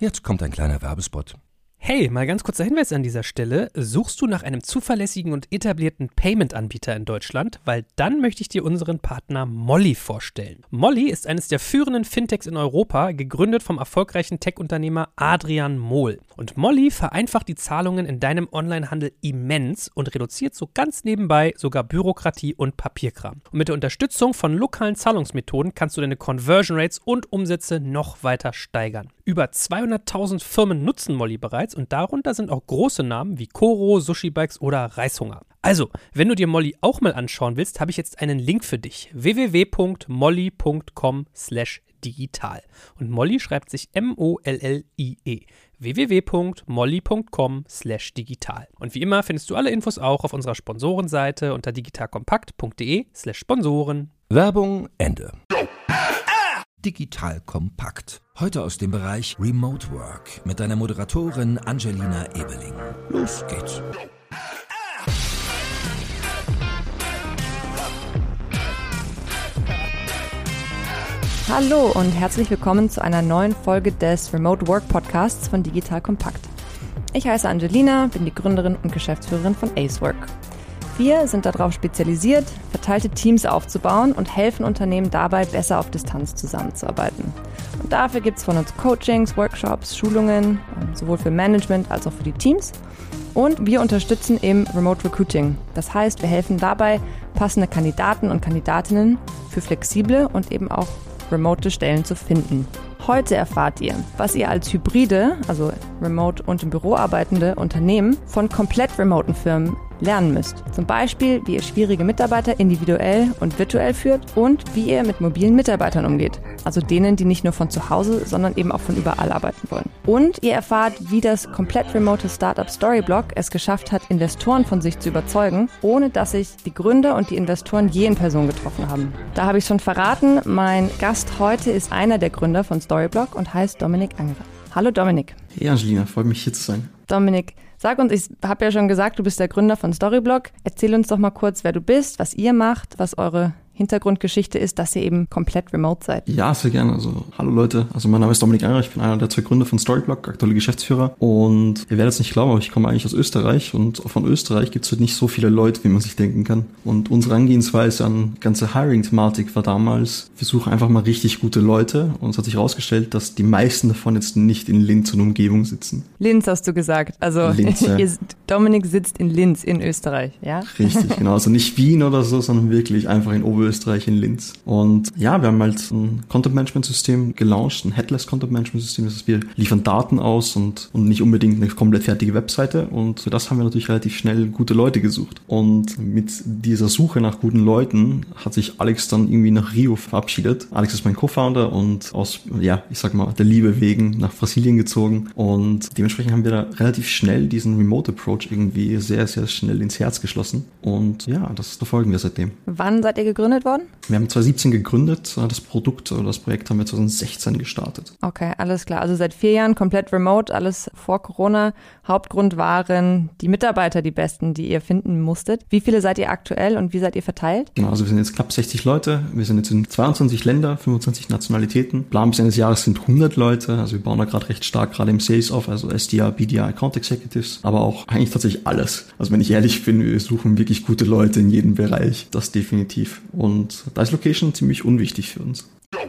Jetzt kommt ein kleiner Werbespot. Hey, mal ganz kurzer Hinweis an dieser Stelle. Suchst du nach einem zuverlässigen und etablierten Payment-Anbieter in Deutschland? Weil dann möchte ich dir unseren Partner Molly vorstellen. Molly ist eines der führenden Fintechs in Europa, gegründet vom erfolgreichen Tech-Unternehmer Adrian Mohl. Und Molly vereinfacht die Zahlungen in deinem Onlinehandel immens und reduziert so ganz nebenbei sogar Bürokratie und Papierkram. Und mit der Unterstützung von lokalen Zahlungsmethoden kannst du deine Conversion Rates und Umsätze noch weiter steigern. Über 200.000 Firmen nutzen Molly bereits und darunter sind auch große Namen wie Koro, Sushi Bikes oder Reishunger. Also, wenn du dir Molly auch mal anschauen willst, habe ich jetzt einen Link für dich. www.molly.com/digital. Und Molly schreibt sich M-O-L-L-I-E. www.molly.com/digital. Und wie immer findest du alle Infos auch auf unserer Sponsorenseite unter digitalkompakt.de/Sponsoren. Werbung Ende. Digital Kompakt. Heute aus dem Bereich Remote Work mit deiner Moderatorin Angelina Ebeling. Los geht's. Hallo und herzlich willkommen zu einer neuen Folge des Remote Work Podcasts von Digital Kompakt. Ich heiße Angelina, bin die Gründerin und Geschäftsführerin von Acework. Wir sind darauf spezialisiert, verteilte Teams aufzubauen und helfen Unternehmen dabei, besser auf Distanz zusammenzuarbeiten. Und dafür gibt es von uns Coachings, Workshops, Schulungen, sowohl für Management als auch für die Teams. Und wir unterstützen im Remote Recruiting. Das heißt, wir helfen dabei, passende Kandidaten und Kandidatinnen für flexible und eben auch remote Stellen zu finden. Heute erfahrt ihr, was ihr als hybride, also remote und im Büro arbeitende Unternehmen von komplett remoten Firmen lernen müsst. Zum Beispiel, wie ihr schwierige Mitarbeiter individuell und virtuell führt und wie ihr mit mobilen Mitarbeitern umgeht. Also denen, die nicht nur von zu Hause, sondern eben auch von überall arbeiten wollen. Und ihr erfahrt, wie das komplett remote Startup Storyblock es geschafft hat, Investoren von sich zu überzeugen, ohne dass sich die Gründer und die Investoren je in Person getroffen haben. Da habe ich schon verraten, mein Gast heute ist einer der Gründer von Storyblock und heißt Dominik Angerer. Hallo Dominik. Hey Angelina, freut mich hier zu sein. Dominik, sag uns, ich habe ja schon gesagt, du bist der Gründer von Storyblock. Erzähl uns doch mal kurz, wer du bist, was ihr macht, was eure Hintergrundgeschichte ist, dass ihr eben komplett remote seid. Ja, sehr gerne. Also, hallo Leute. Also, mein Name ist Dominik Angerer. Ich bin einer der zwei Gründer von Storyblock, aktuelle Geschäftsführer. Und ihr werdet es nicht glauben, aber ich komme eigentlich aus Österreich. Und von Österreich gibt es halt nicht so viele Leute, wie man sich denken kann. Und unsere Herangehensweise an ganze Hiring-Thematik war damals, wir suchen einfach mal richtig gute Leute. Und es hat sich herausgestellt, dass die meisten davon jetzt nicht in Linz und Umgebung sitzen. Linz hast du gesagt. Also, Linz, ja. Dominik sitzt in Linz in Österreich, ja? Richtig, genau. Also nicht Wien oder so, sondern wirklich einfach in Oberösterreich in Linz. Und ja, wir haben halt ein Content-Management-System gelauncht, ein Headless-Content-Management-System. Das heißt, wir liefern Daten aus und nicht unbedingt eine komplett fertige Webseite. Und für das haben wir natürlich relativ schnell gute Leute gesucht. Und mit dieser Suche nach guten Leuten hat sich Alex dann irgendwie nach Rio verabschiedet. Alex ist mein Co-Founder und aus, ja, ich sag mal, der Liebe wegen nach Brasilien gezogen. Und dementsprechend haben wir da relativ schnell diesen Remote-Approach irgendwie sehr, sehr schnell ins Herz geschlossen. Und ja, das verfolgen wir seitdem. Wann seid ihr gegründet worden? Wir haben 2017 gegründet. Das Produkt oder das Projekt haben wir 2016 gestartet. Okay, alles klar. Also seit 4 Jahren komplett remote, alles vor Corona. Hauptgrund waren die Mitarbeiter, die besten, die ihr finden musstet. Wie viele seid ihr aktuell und wie seid ihr verteilt? Genau, also wir sind jetzt knapp 60 Leute. Wir sind jetzt in 22 Länder, 25 Nationalitäten. Plan bis Ende des Jahres sind 100 Leute. Also wir bauen da gerade recht stark gerade im Sales auf, also SDR, BDR, Account Executives, aber auch eigentlich tatsächlich alles. Also wenn ich ehrlich bin, wir suchen wirklich gute Leute in jedem Bereich. Das definitiv. Und da ist Location ziemlich unwichtig für uns.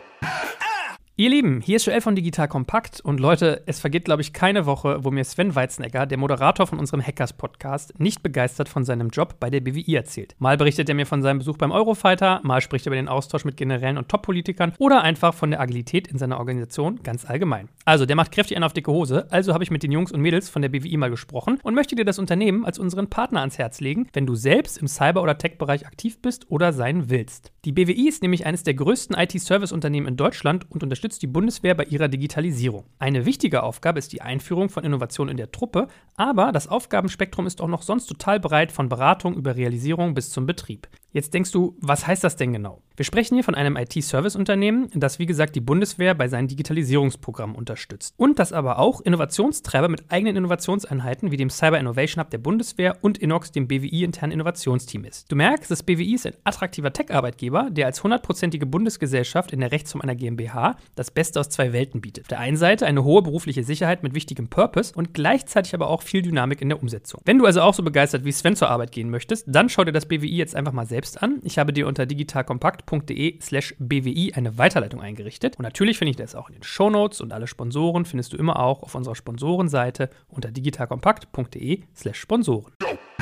Ihr Lieben, hier ist Joel von Digital Kompakt und Leute, es vergeht, glaube ich, keine Woche, wo mir Sven Weizenegger, der Moderator von unserem Hackers-Podcast, nicht begeistert von seinem Job bei der BWI erzählt. Mal berichtet er mir von seinem Besuch beim Eurofighter, mal spricht er über den Austausch mit Generälen und Top-Politikern oder einfach von der Agilität in seiner Organisation ganz allgemein. Also, der macht kräftig einen auf dicke Hose, also habe ich mit den Jungs und Mädels von der BWI mal gesprochen und möchte dir das Unternehmen als unseren Partner ans Herz legen, wenn du selbst im Cyber- oder Tech-Bereich aktiv bist oder sein willst. Die BWI ist nämlich eines der größten IT-Service-Unternehmen in Deutschland und unterstützt die Bundeswehr bei ihrer Digitalisierung. Eine wichtige Aufgabe ist die Einführung von Innovationen in der Truppe, aber das Aufgabenspektrum ist auch noch sonst total breit, von Beratung über Realisierung bis zum Betrieb. Jetzt denkst du, was heißt das denn genau? Wir sprechen hier von einem IT-Service-Unternehmen, das wie gesagt die Bundeswehr bei seinen Digitalisierungsprogrammen unterstützt. Und das aber auch Innovationstreiber mit eigenen Innovationseinheiten wie dem Cyber Innovation Hub der Bundeswehr und Innox, dem BWI-internen Innovationsteam ist. Du merkst, das BWI ist ein attraktiver Tech-Arbeitgeber, der als 100%ige Bundesgesellschaft in der Rechtsform einer GmbH das Beste aus zwei Welten bietet. Auf der einen Seite eine hohe berufliche Sicherheit mit wichtigem Purpose und gleichzeitig aber auch viel Dynamik in der Umsetzung. Wenn du also auch so begeistert wie Sven zur Arbeit gehen möchtest, dann schau dir das BWI jetzt einfach mal selbst an. Ich habe dir unter digitalkompakt.de/BWI eine Weiterleitung eingerichtet. Und natürlich finde ich das auch in den Shownotes und alle Sponsoren findest du immer auch auf unserer Sponsorenseite unter digitalkompakt.de/Sponsoren.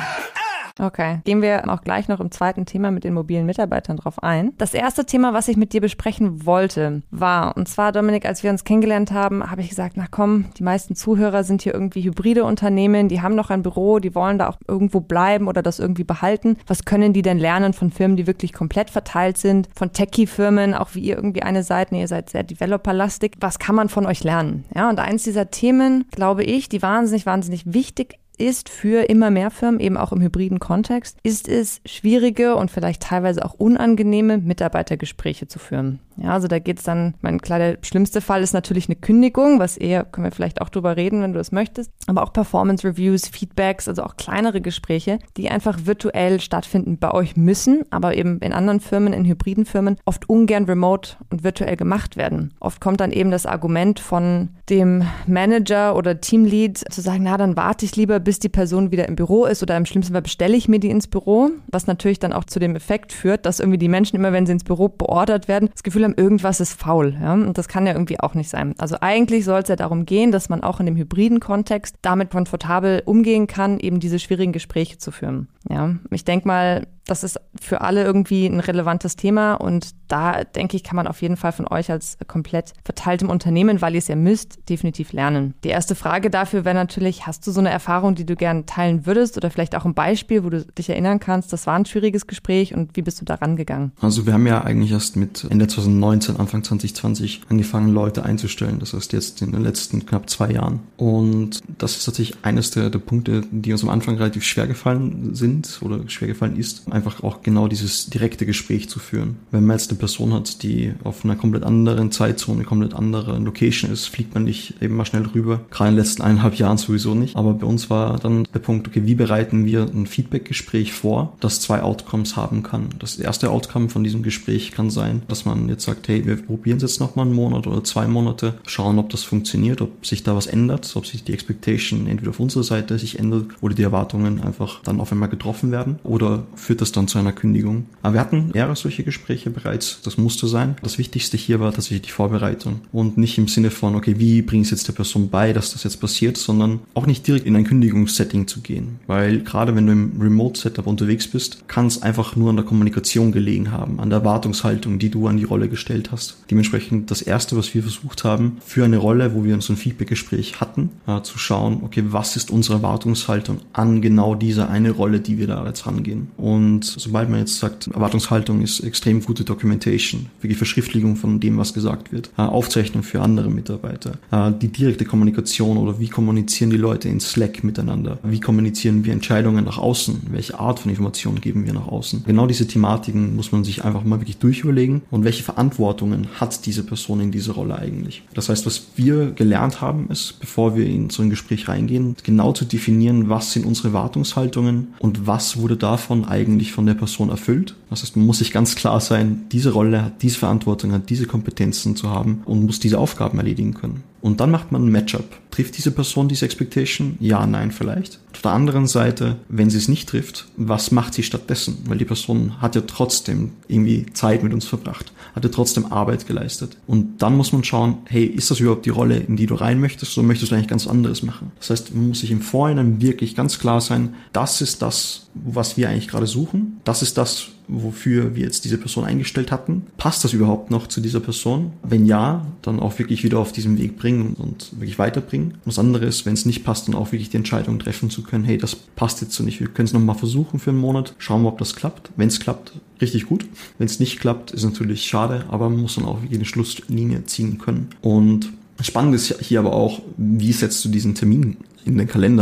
Okay, gehen wir auch gleich noch im zweiten Thema mit den mobilen Mitarbeitern drauf ein. Das erste Thema, was ich mit dir besprechen wollte, war, und zwar, Dominik, als wir uns kennengelernt haben, habe ich gesagt, na komm, die meisten Zuhörer sind hier irgendwie hybride Unternehmen, die haben noch ein Büro, die wollen da auch irgendwo bleiben oder das irgendwie behalten. Was können die denn lernen von Firmen, die wirklich komplett verteilt sind, von Techie-Firmen, auch wie ihr irgendwie eine seid, ihr seid sehr developerlastig. Was kann man von euch lernen? Ja, und eins dieser Themen, glaube ich, die wahnsinnig wichtig ist für immer mehr Firmen, eben auch im hybriden Kontext, ist es, schwierige und vielleicht teilweise auch unangenehme Mitarbeitergespräche zu führen. Ja, also da geht es dann, klar, der schlimmste Fall ist natürlich eine Kündigung, was eher, können wir vielleicht auch drüber reden, wenn du das möchtest, aber auch Performance-Reviews, Feedbacks, also auch kleinere Gespräche, die einfach virtuell stattfinden bei euch müssen, aber eben in anderen Firmen, in hybriden Firmen, oft ungern remote und virtuell gemacht werden. Oft kommt dann eben das Argument von dem Manager oder Teamlead zu sagen, na, dann warte ich lieber, bis die Person wieder im Büro ist oder im schlimmsten Fall bestelle ich mir die ins Büro, was natürlich dann auch zu dem Effekt führt, dass irgendwie die Menschen immer, wenn sie ins Büro beordert werden, das Gefühl haben, irgendwas ist faul. Ja? Und das kann ja irgendwie auch nicht sein. Also eigentlich soll es ja darum gehen, dass man auch in dem hybriden Kontext damit komfortabel umgehen kann, eben diese schwierigen Gespräche zu führen. Ja? Ich denke mal, das ist für alle irgendwie ein relevantes Thema und da, denke ich, kann man auf jeden Fall von euch als komplett verteiltem Unternehmen, weil ihr es ja müsst, definitiv lernen. Die erste Frage dafür wäre natürlich, hast du so eine Erfahrung, die du gerne teilen würdest oder vielleicht auch ein Beispiel, wo du dich erinnern kannst, das war ein schwieriges Gespräch und wie bist du da rangegangen? Also wir haben ja eigentlich erst mit Ende 2019, Anfang 2020 angefangen, Leute einzustellen. Das heißt jetzt in den letzten knapp 2 Jahren. Und das ist tatsächlich eines der Punkte, die uns am Anfang relativ schwer gefallen sind oder schwer gefallen ist, einfach auch genau dieses direkte Gespräch zu führen. Wenn man jetzt eine Person hat, die auf einer komplett anderen Zeitzone, eine komplett andere Location ist, fliegt man nicht eben mal schnell rüber. Gerade in den letzten 1,5 Jahren sowieso nicht. Aber bei uns war dann der Punkt, okay, wie bereiten wir ein Feedback-Gespräch vor, das 2 Outcomes haben kann. Das erste Outcome von diesem Gespräch kann sein, dass man jetzt sagt, hey, wir probieren es jetzt nochmal 1 Monat oder 2 Monate, schauen, ob das funktioniert, ob sich da was ändert, ob sich die Expectation entweder auf unserer Seite sich ändert oder die Erwartungen einfach dann auf einmal getroffen werden oder führt das dann zu einer Kündigung. Aber wir hatten mehrere solche Gespräche bereits, das musste sein. Das Wichtigste hier war tatsächlich die Vorbereitung und nicht im Sinne von, okay, wie bringe ich es jetzt der Person bei, dass das jetzt passiert, sondern auch nicht direkt in ein Kündigungssetting zu gehen, weil gerade wenn du im Remote-Setup unterwegs bist, kann es einfach nur an der Kommunikation gelegen haben, an der Erwartungshaltung, die du an die Rolle gestellt hast. Dementsprechend das Erste, was wir versucht haben, für eine Rolle, wo wir so ein Feedback-Gespräch hatten, zu schauen, okay, was ist unsere Erwartungshaltung an genau diese eine Rolle, die wir da jetzt rangehen. Und sobald man jetzt sagt, Erwartungshaltung ist extrem gute Documentation, wirklich Verschriftlichung von dem, was gesagt wird, Aufzeichnung für andere Mitarbeiter, die direkte Kommunikation oder wie kommunizieren die Leute in Slack miteinander, wie kommunizieren wir Entscheidungen nach außen, welche Art von Informationen geben wir nach außen. Genau diese Thematiken muss man sich einfach mal wirklich durchüberlegen und welche Verantwortungen hat diese Person in dieser Rolle eigentlich. Das heißt, was wir gelernt haben, ist, bevor wir in so ein Gespräch reingehen, genau zu definieren, was sind unsere Erwartungshaltungen und was wurde davon eigentlich von der Person erfüllt. Das heißt, man muss sich ganz klar sein, diese Rolle hat diese Verantwortung, hat diese Kompetenzen zu haben und muss diese Aufgaben erledigen können. Und dann macht man ein Matchup. Trifft diese Person diese Expectation? Ja, nein, vielleicht. Auf der anderen Seite, wenn sie es nicht trifft, was macht sie stattdessen? Weil die Person hat ja trotzdem irgendwie Zeit mit uns verbracht, hat ja trotzdem Arbeit geleistet. Und dann muss man schauen, hey, ist das überhaupt die Rolle, in die du rein möchtest, oder möchtest du eigentlich ganz anderes machen? Das heißt, man muss sich im Vorhinein wirklich ganz klar sein, das ist das, was wir eigentlich gerade suchen. Das ist das, wofür wir jetzt diese Person eingestellt hatten. Passt das überhaupt noch zu dieser Person? Wenn ja, dann auch wirklich wieder auf diesem Weg bringen und wirklich weiterbringen. Und das andere ist, wenn es nicht passt, dann auch wirklich die Entscheidung treffen zu können, hey, das passt jetzt so nicht. Wir können es nochmal versuchen für einen Monat, schauen wir, ob das klappt. Wenn es klappt, richtig gut. Wenn es nicht klappt, ist natürlich schade, aber man muss dann auch wirklich eine Schlusslinie ziehen können. Und spannend ist hier aber auch, wie setzt du diesen Termin in den Kalender rein?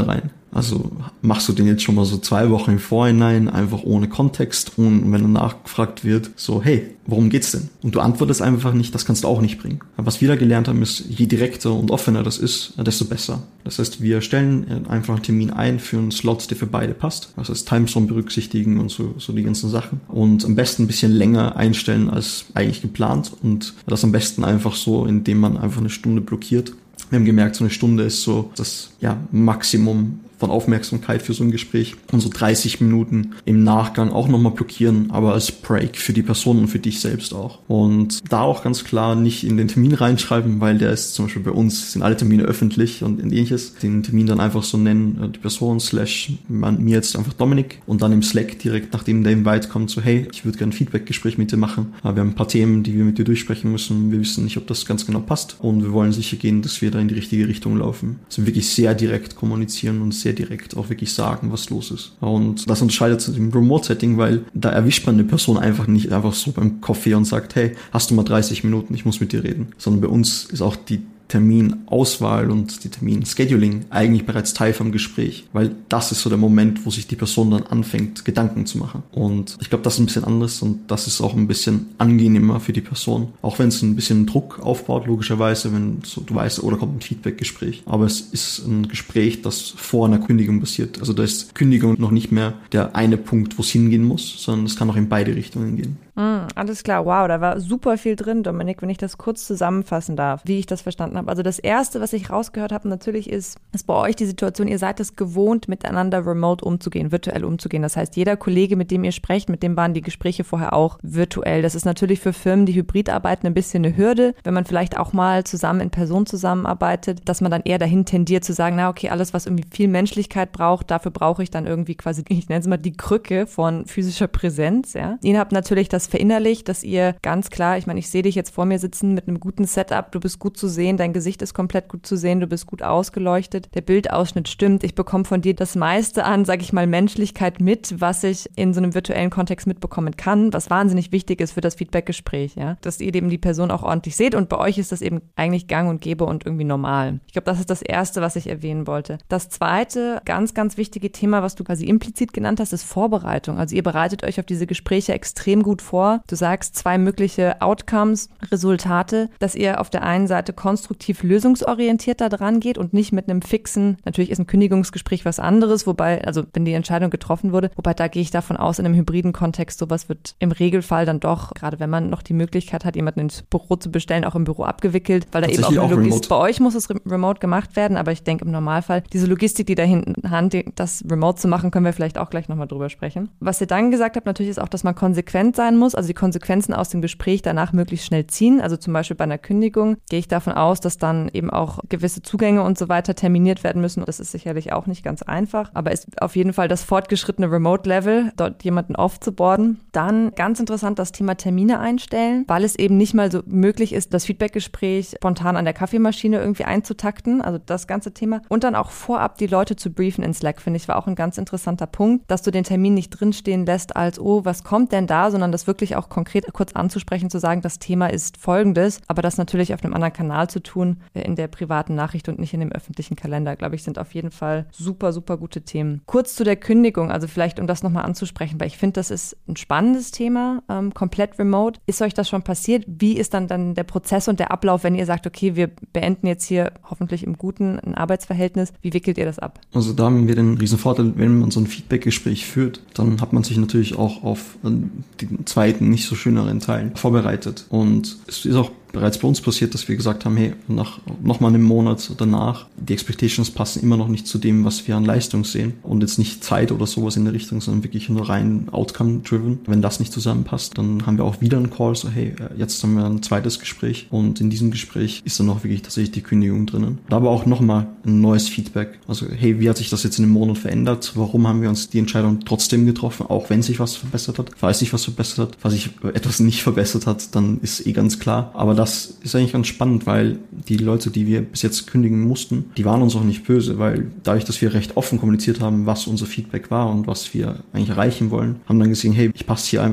Also machst du den jetzt schon mal so 2 Wochen im Vorhinein, einfach ohne Kontext, und wenn dann nachgefragt wird, so, hey, worum geht's denn? Und du antwortest einfach nicht, das kannst du auch nicht bringen. Aber was wir da gelernt haben, ist, je direkter und offener das ist, desto besser. Das heißt, wir stellen einfach einen Termin ein für einen Slot, der für beide passt. Das heißt, Timezone berücksichtigen und so die ganzen Sachen. Und am besten ein bisschen länger einstellen als eigentlich geplant, und das am besten einfach so, indem man einfach eine Stunde blockiert. Wir haben gemerkt, so eine Stunde ist so das Maximum von Aufmerksamkeit für so ein Gespräch, und so 30 Minuten im Nachgang auch nochmal blockieren, aber als Break für die Person und für dich selbst auch. Und da auch ganz klar nicht in den Termin reinschreiben, weil der ist zum Beispiel bei uns, sind alle Termine öffentlich und ähnliches. Den Termin dann einfach so nennen, die Person / mir jetzt einfach Dominik, und dann im Slack direkt, nachdem der Invite kommt, so, hey, ich würde gerne ein Feedback-Gespräch mit dir machen. Wir haben ein paar Themen, die wir mit dir durchsprechen müssen. Wir wissen nicht, ob das ganz genau passt, und wir wollen sicher gehen, dass wir da in die richtige Richtung laufen. Also wirklich sehr direkt kommunizieren und sehr direkt auch wirklich sagen, was los ist. Und das unterscheidet sich im Remote-Setting, weil da erwischt man eine Person einfach nicht einfach so beim Kaffee und sagt, hey, hast du mal 30 Minuten, ich muss mit dir reden. Sondern bei uns ist auch die Terminauswahl und die Terminscheduling eigentlich bereits Teil vom Gespräch, weil das ist so der Moment, wo sich die Person dann anfängt, Gedanken zu machen. Und ich glaube, das ist ein bisschen anders, und das ist auch ein bisschen angenehmer für die Person, auch wenn es ein bisschen Druck aufbaut, logischerweise, wenn so, du weißt, oder kommt ein Feedback-Gespräch. Aber es ist ein Gespräch, das vor einer Kündigung passiert. Also da ist Kündigung noch nicht mehr der eine Punkt, wo es hingehen muss, sondern es kann auch in beide Richtungen gehen. Alles klar, wow, da war super viel drin, Dominik, wenn ich das kurz zusammenfassen darf, wie ich das verstanden habe. Also das Erste, was ich rausgehört habe, natürlich ist bei euch die Situation, ihr seid es gewohnt, miteinander remote umzugehen, virtuell umzugehen. Das heißt, jeder Kollege, mit dem ihr sprecht, mit dem waren die Gespräche vorher auch virtuell. Das ist natürlich für Firmen, die hybrid arbeiten, ein bisschen eine Hürde, wenn man vielleicht auch mal zusammen in Person zusammenarbeitet, dass man dann eher dahin tendiert zu sagen, na okay, alles, was irgendwie viel Menschlichkeit braucht, dafür brauche ich dann irgendwie quasi, ich nenne es mal die Krücke von physischer Präsenz. Ja. Ihr habt natürlich das verinnerlicht, dass ihr ganz klar, ich meine, ich sehe dich jetzt vor mir sitzen mit einem guten Setup, du bist gut zu sehen, dein Gesicht ist komplett gut zu sehen, du bist gut ausgeleuchtet, der Bildausschnitt stimmt, ich bekomme von dir das meiste an, sage ich mal, Menschlichkeit mit, was ich in so einem virtuellen Kontext mitbekommen kann, was wahnsinnig wichtig ist für das Feedbackgespräch, ja, dass ihr eben die Person auch ordentlich seht, und bei euch ist das eben eigentlich gang und gäbe und irgendwie normal. Ich glaube, das ist das Erste, was ich erwähnen wollte. Das Zweite, ganz, ganz wichtige Thema, was du quasi implizit genannt hast, ist Vorbereitung. Also ihr bereitet euch auf diese Gespräche extrem gut vor. Du sagst 2 mögliche Outcomes, Resultate, dass ihr auf der einen Seite konstruktiv lösungsorientiert da dran geht und nicht mit einem fixen, natürlich ist ein Kündigungsgespräch was anderes, wobei, also wenn die Entscheidung getroffen wurde, wobei da gehe ich davon aus, in einem hybriden Kontext, sowas wird im Regelfall dann doch, gerade wenn man noch die Möglichkeit hat, jemanden ins Büro zu bestellen, auch im Büro abgewickelt, weil da eben auch eine Logistik, bei euch muss es remote gemacht werden, aber ich denke im Normalfall, diese Logistik, die da hinten Hand, das remote zu machen, können wir vielleicht auch gleich nochmal drüber sprechen. Was ihr dann gesagt habt, natürlich ist auch, dass man konsequent sein muss, also die Konsequenzen aus dem Gespräch danach möglichst schnell ziehen. Also zum Beispiel bei einer Kündigung gehe ich davon aus, dass dann eben auch gewisse Zugänge und so weiter terminiert werden müssen. Das ist sicherlich auch nicht ganz einfach, aber ist auf jeden Fall das fortgeschrittene Remote-Level, dort jemanden offzuboarden. Dann ganz interessant das Thema Termine einstellen, weil es eben nicht mal so möglich ist, das Feedbackgespräch spontan an der Kaffeemaschine irgendwie einzutakten, also das ganze Thema. Und dann auch vorab die Leute zu briefen in Slack, finde ich, war auch ein ganz interessanter Punkt, dass du den Termin nicht drinstehen lässt als, oh, was kommt denn da, sondern das wirklich auch konkret kurz anzusprechen, zu sagen, das Thema ist folgendes, aber das natürlich auf einem anderen Kanal zu tun, in der privaten Nachricht und nicht in dem öffentlichen Kalender, glaube ich, sind auf jeden Fall super, super gute Themen. Kurz zu der Kündigung, also vielleicht, um das nochmal anzusprechen, weil ich finde, das ist ein spannendes Thema, komplett remote. Ist euch das schon passiert? Wie ist dann der Prozess und der Ablauf, wenn ihr sagt, okay, wir beenden jetzt hier hoffentlich im Guten ein Arbeitsverhältnis? Wie wickelt ihr das ab? Also da haben wir den riesen Vorteil, wenn man so ein Feedbackgespräch führt, dann hat man sich natürlich auch auf den zweiten, nicht so schöneren Teil vorbereitet. Und es ist auch bereits bei uns passiert, dass wir gesagt haben, hey, nach nochmal einem Monat danach, die Expectations passen immer noch nicht zu dem, was wir an Leistung sehen, und jetzt nicht Zeit oder sowas in der Richtung, sondern wirklich nur rein Outcome-driven. Wenn das nicht zusammenpasst, dann haben wir auch wieder einen Call, so hey, jetzt haben wir ein zweites Gespräch, und in diesem Gespräch ist dann auch wirklich tatsächlich die Kündigung drinnen. Da aber auch nochmal ein neues Feedback, also hey, wie hat sich das jetzt in einem Monat verändert? Warum haben wir uns die Entscheidung trotzdem getroffen, auch wenn sich was verbessert hat? Falls sich was verbessert hat, falls sich etwas nicht verbessert hat, dann ist ganz klar, aber das ist eigentlich ganz spannend, weil die Leute, die wir bis jetzt kündigen mussten, die waren uns auch nicht böse, weil dadurch, dass wir recht offen kommuniziert haben, was unser Feedback war und was wir eigentlich erreichen wollen, haben dann gesehen, hey, ich passe hier einfach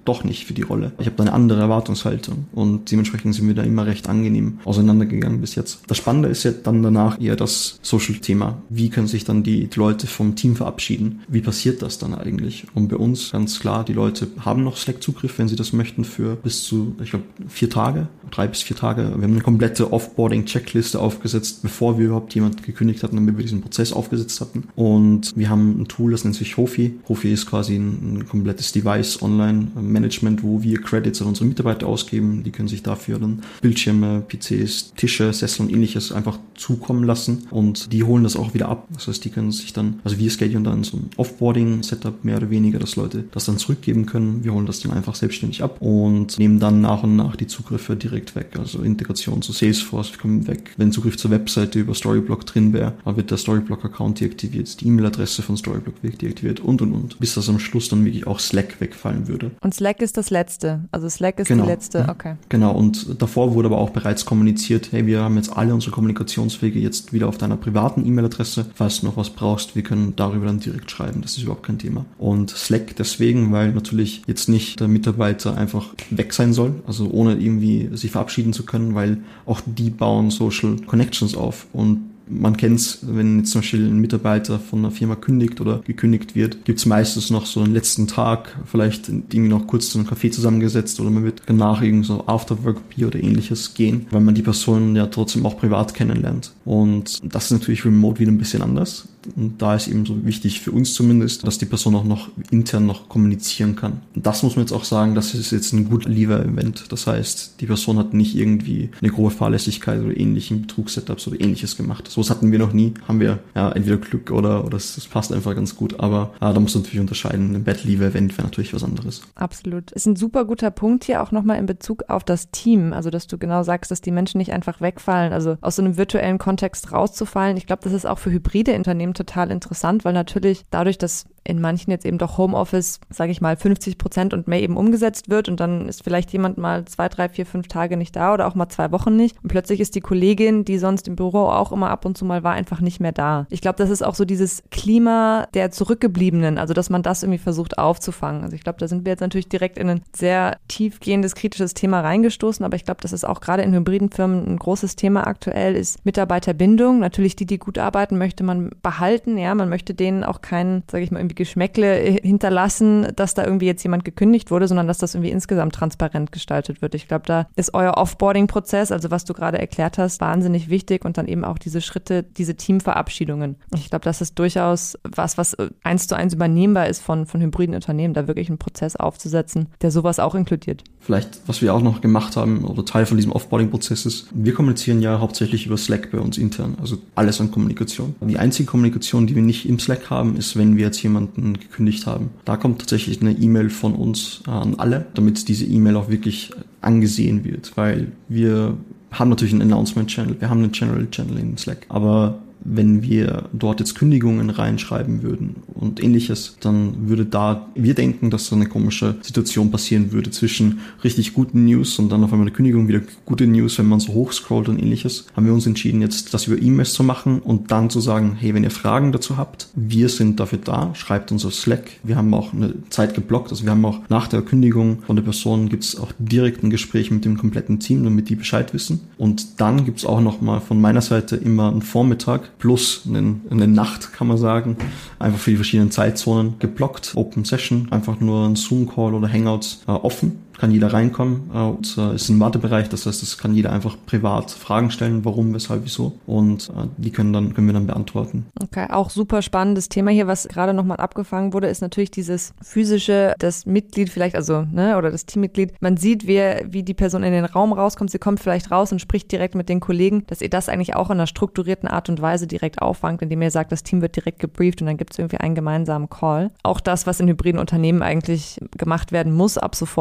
doch nicht für die Rolle. Ich habe da eine andere Erwartungshaltung und dementsprechend sind wir da immer recht angenehm auseinandergegangen bis jetzt. Das Spannende ist ja dann danach eher das Social-Thema. Wie können sich dann die Leute vom Team verabschieden? Wie passiert das dann eigentlich? Und bei uns ganz klar, die Leute haben noch Slack-Zugriff, wenn sie das möchten, für bis zu, ich glaube, 4 Tage, 3 bis 4 Tage. Wir haben eine komplette Offboarding-Checkliste aufgesetzt, bevor wir überhaupt jemand gekündigt hatten, damit wir diesen Prozess aufgesetzt hatten. Und wir haben ein Tool, das nennt sich Hofi. Hofi ist quasi ein komplettes Device-Online-Management, wo wir Credits an unsere Mitarbeiter ausgeben. Die können sich dafür dann Bildschirme, PCs, Tische, Sessel und ähnliches einfach zukommen lassen. Und die holen das auch wieder ab. Das heißt, die können sich dann, also wir schedulen dann so ein Offboarding-Setup mehr oder weniger, dass Leute das dann zurückgeben können. Wir holen das dann einfach selbstständig ab und nehmen dann nach und nach die Zugriffe direkt weg. Also Integration zu Salesforce kommen weg. Wenn Zugriff zur Webseite über Storyblock drin wäre, wird der Storyblock-Account deaktiviert, die E-Mail-Adresse von Storyblock wird deaktiviert und. Bis das am Schluss dann wirklich auch Slack wegfallen würde. Und Slack ist das Letzte? Also Slack ist genau. Die letzte, okay. Genau, und davor wurde aber auch bereits kommuniziert, hey, wir haben jetzt alle unsere Kommunikationswege jetzt wieder auf deiner privaten E-Mail-Adresse. Falls du noch was brauchst, wir können darüber dann direkt schreiben. Das ist überhaupt kein Thema. Und Slack deswegen, weil natürlich jetzt nicht der Mitarbeiter einfach weg sein soll, also ohne irgendwie sich verabschieden zu können, weil auch die bauen Social Connections auf und man kennt's, wenn jetzt zum Beispiel ein Mitarbeiter von einer Firma kündigt oder gekündigt wird, gibt's meistens noch so einen letzten Tag, vielleicht irgendwie noch kurz zu einem Café zusammengesetzt oder man wird danach irgend so Afterwork-Bier oder ähnliches gehen, weil man die Person ja trotzdem auch privat kennenlernt. Und das ist natürlich remote wieder ein bisschen anders. Und da ist eben so wichtig für uns zumindest, dass die Person auch noch intern noch kommunizieren kann. Und das muss man jetzt auch sagen, das ist jetzt ein gut Leaver-Event. Das heißt, die Person hat nicht irgendwie eine grobe Fahrlässigkeit oder ähnlichen Betrugssetups oder ähnliches gemacht. Sowas hatten wir noch nie. Haben wir ja entweder Glück oder das passt einfach ganz gut. Aber da muss man natürlich unterscheiden. Ein Bad Leaver-Event wäre natürlich was anderes. Absolut. Ist ein super guter Punkt hier auch nochmal in Bezug auf das Team. Also, dass du genau sagst, dass die Menschen nicht einfach wegfallen. Also aus so einem virtuellen Kontext rauszufallen. Ich glaube, das ist auch für hybride Unternehmen total interessant, weil natürlich dadurch, dass in manchen jetzt eben doch Homeoffice, sage ich mal, 50% und mehr eben umgesetzt wird und dann ist vielleicht jemand mal 2, 3, 4, 5 Tage nicht da oder auch mal 2 Wochen nicht und plötzlich ist die Kollegin, die sonst im Büro auch immer ab und zu mal war, einfach nicht mehr da. Ich glaube, das ist auch so dieses Klima der Zurückgebliebenen, also dass man das irgendwie versucht aufzufangen. Also ich glaube, da sind wir jetzt natürlich direkt in ein sehr tiefgehendes, kritisches Thema reingestoßen, aber ich glaube, das ist auch gerade in hybriden Firmen ein großes Thema aktuell, ist Mitarbeiterbindung. Natürlich die gut arbeiten, möchte man behalten, ja, man möchte denen auch keinen, sage ich mal, irgendwie Geschmäckle hinterlassen, dass da irgendwie jetzt jemand gekündigt wurde, sondern dass das irgendwie insgesamt transparent gestaltet wird. Ich glaube, da ist euer Offboarding-Prozess, also was du gerade erklärt hast, wahnsinnig wichtig und dann eben auch diese Schritte, diese Teamverabschiedungen. Ich glaube, das ist durchaus was 1:1 übernehmbar ist von hybriden Unternehmen, da wirklich einen Prozess aufzusetzen, der sowas auch inkludiert. Vielleicht, was wir auch noch gemacht haben, oder Teil von diesem Offboarding-Prozess ist, wir kommunizieren ja hauptsächlich über Slack bei uns intern, also alles an Kommunikation. Die einzige Kommunikation, die wir nicht im Slack haben, ist, wenn wir jetzt jemanden gekündigt haben. Da kommt tatsächlich eine E-Mail von uns an alle, damit diese E-Mail auch wirklich angesehen wird, weil wir haben natürlich einen Announcement-Channel, wir haben einen General-Channel in Slack, aber wenn wir dort jetzt Kündigungen reinschreiben würden und ähnliches, dann würde wir denken, dass so eine komische Situation passieren würde zwischen richtig guten News und dann auf einmal eine Kündigung, wieder gute News, wenn man so hochscrollt und ähnliches. Haben wir uns entschieden, jetzt das über E-Mails zu machen und dann zu sagen, hey, wenn ihr Fragen dazu habt, wir sind dafür da, schreibt uns auf Slack. Wir haben auch eine Zeit geblockt, also wir haben auch nach der Kündigung von der Person gibt es auch direkt ein Gespräch mit dem kompletten Team, damit die Bescheid wissen. Und dann gibt es auch nochmal von meiner Seite immer einen Vormittag plus eine Nacht, kann man sagen, einfach für die verschiedenen Zeitzonen geblockt. Open Session, einfach nur ein Zoom-Call oder Hangouts offen. Kann jeder reinkommen und ist ein Wartebereich, das heißt, es kann jeder einfach privat Fragen stellen, warum, weshalb, wieso und die können wir dann beantworten. Okay, auch super spannendes Thema hier, was gerade nochmal abgefangen wurde, ist natürlich dieses physische, das Mitglied vielleicht, also oder das Teammitglied, man sieht, wie die Person in den Raum rauskommt, sie kommt vielleicht raus und spricht direkt mit den Kollegen, dass ihr das eigentlich auch in einer strukturierten Art und Weise direkt auffangt, indem ihr sagt, das Team wird direkt gebrieft und dann gibt es irgendwie einen gemeinsamen Call. Auch das, was in hybriden Unternehmen eigentlich gemacht werden muss ab sofort, einfach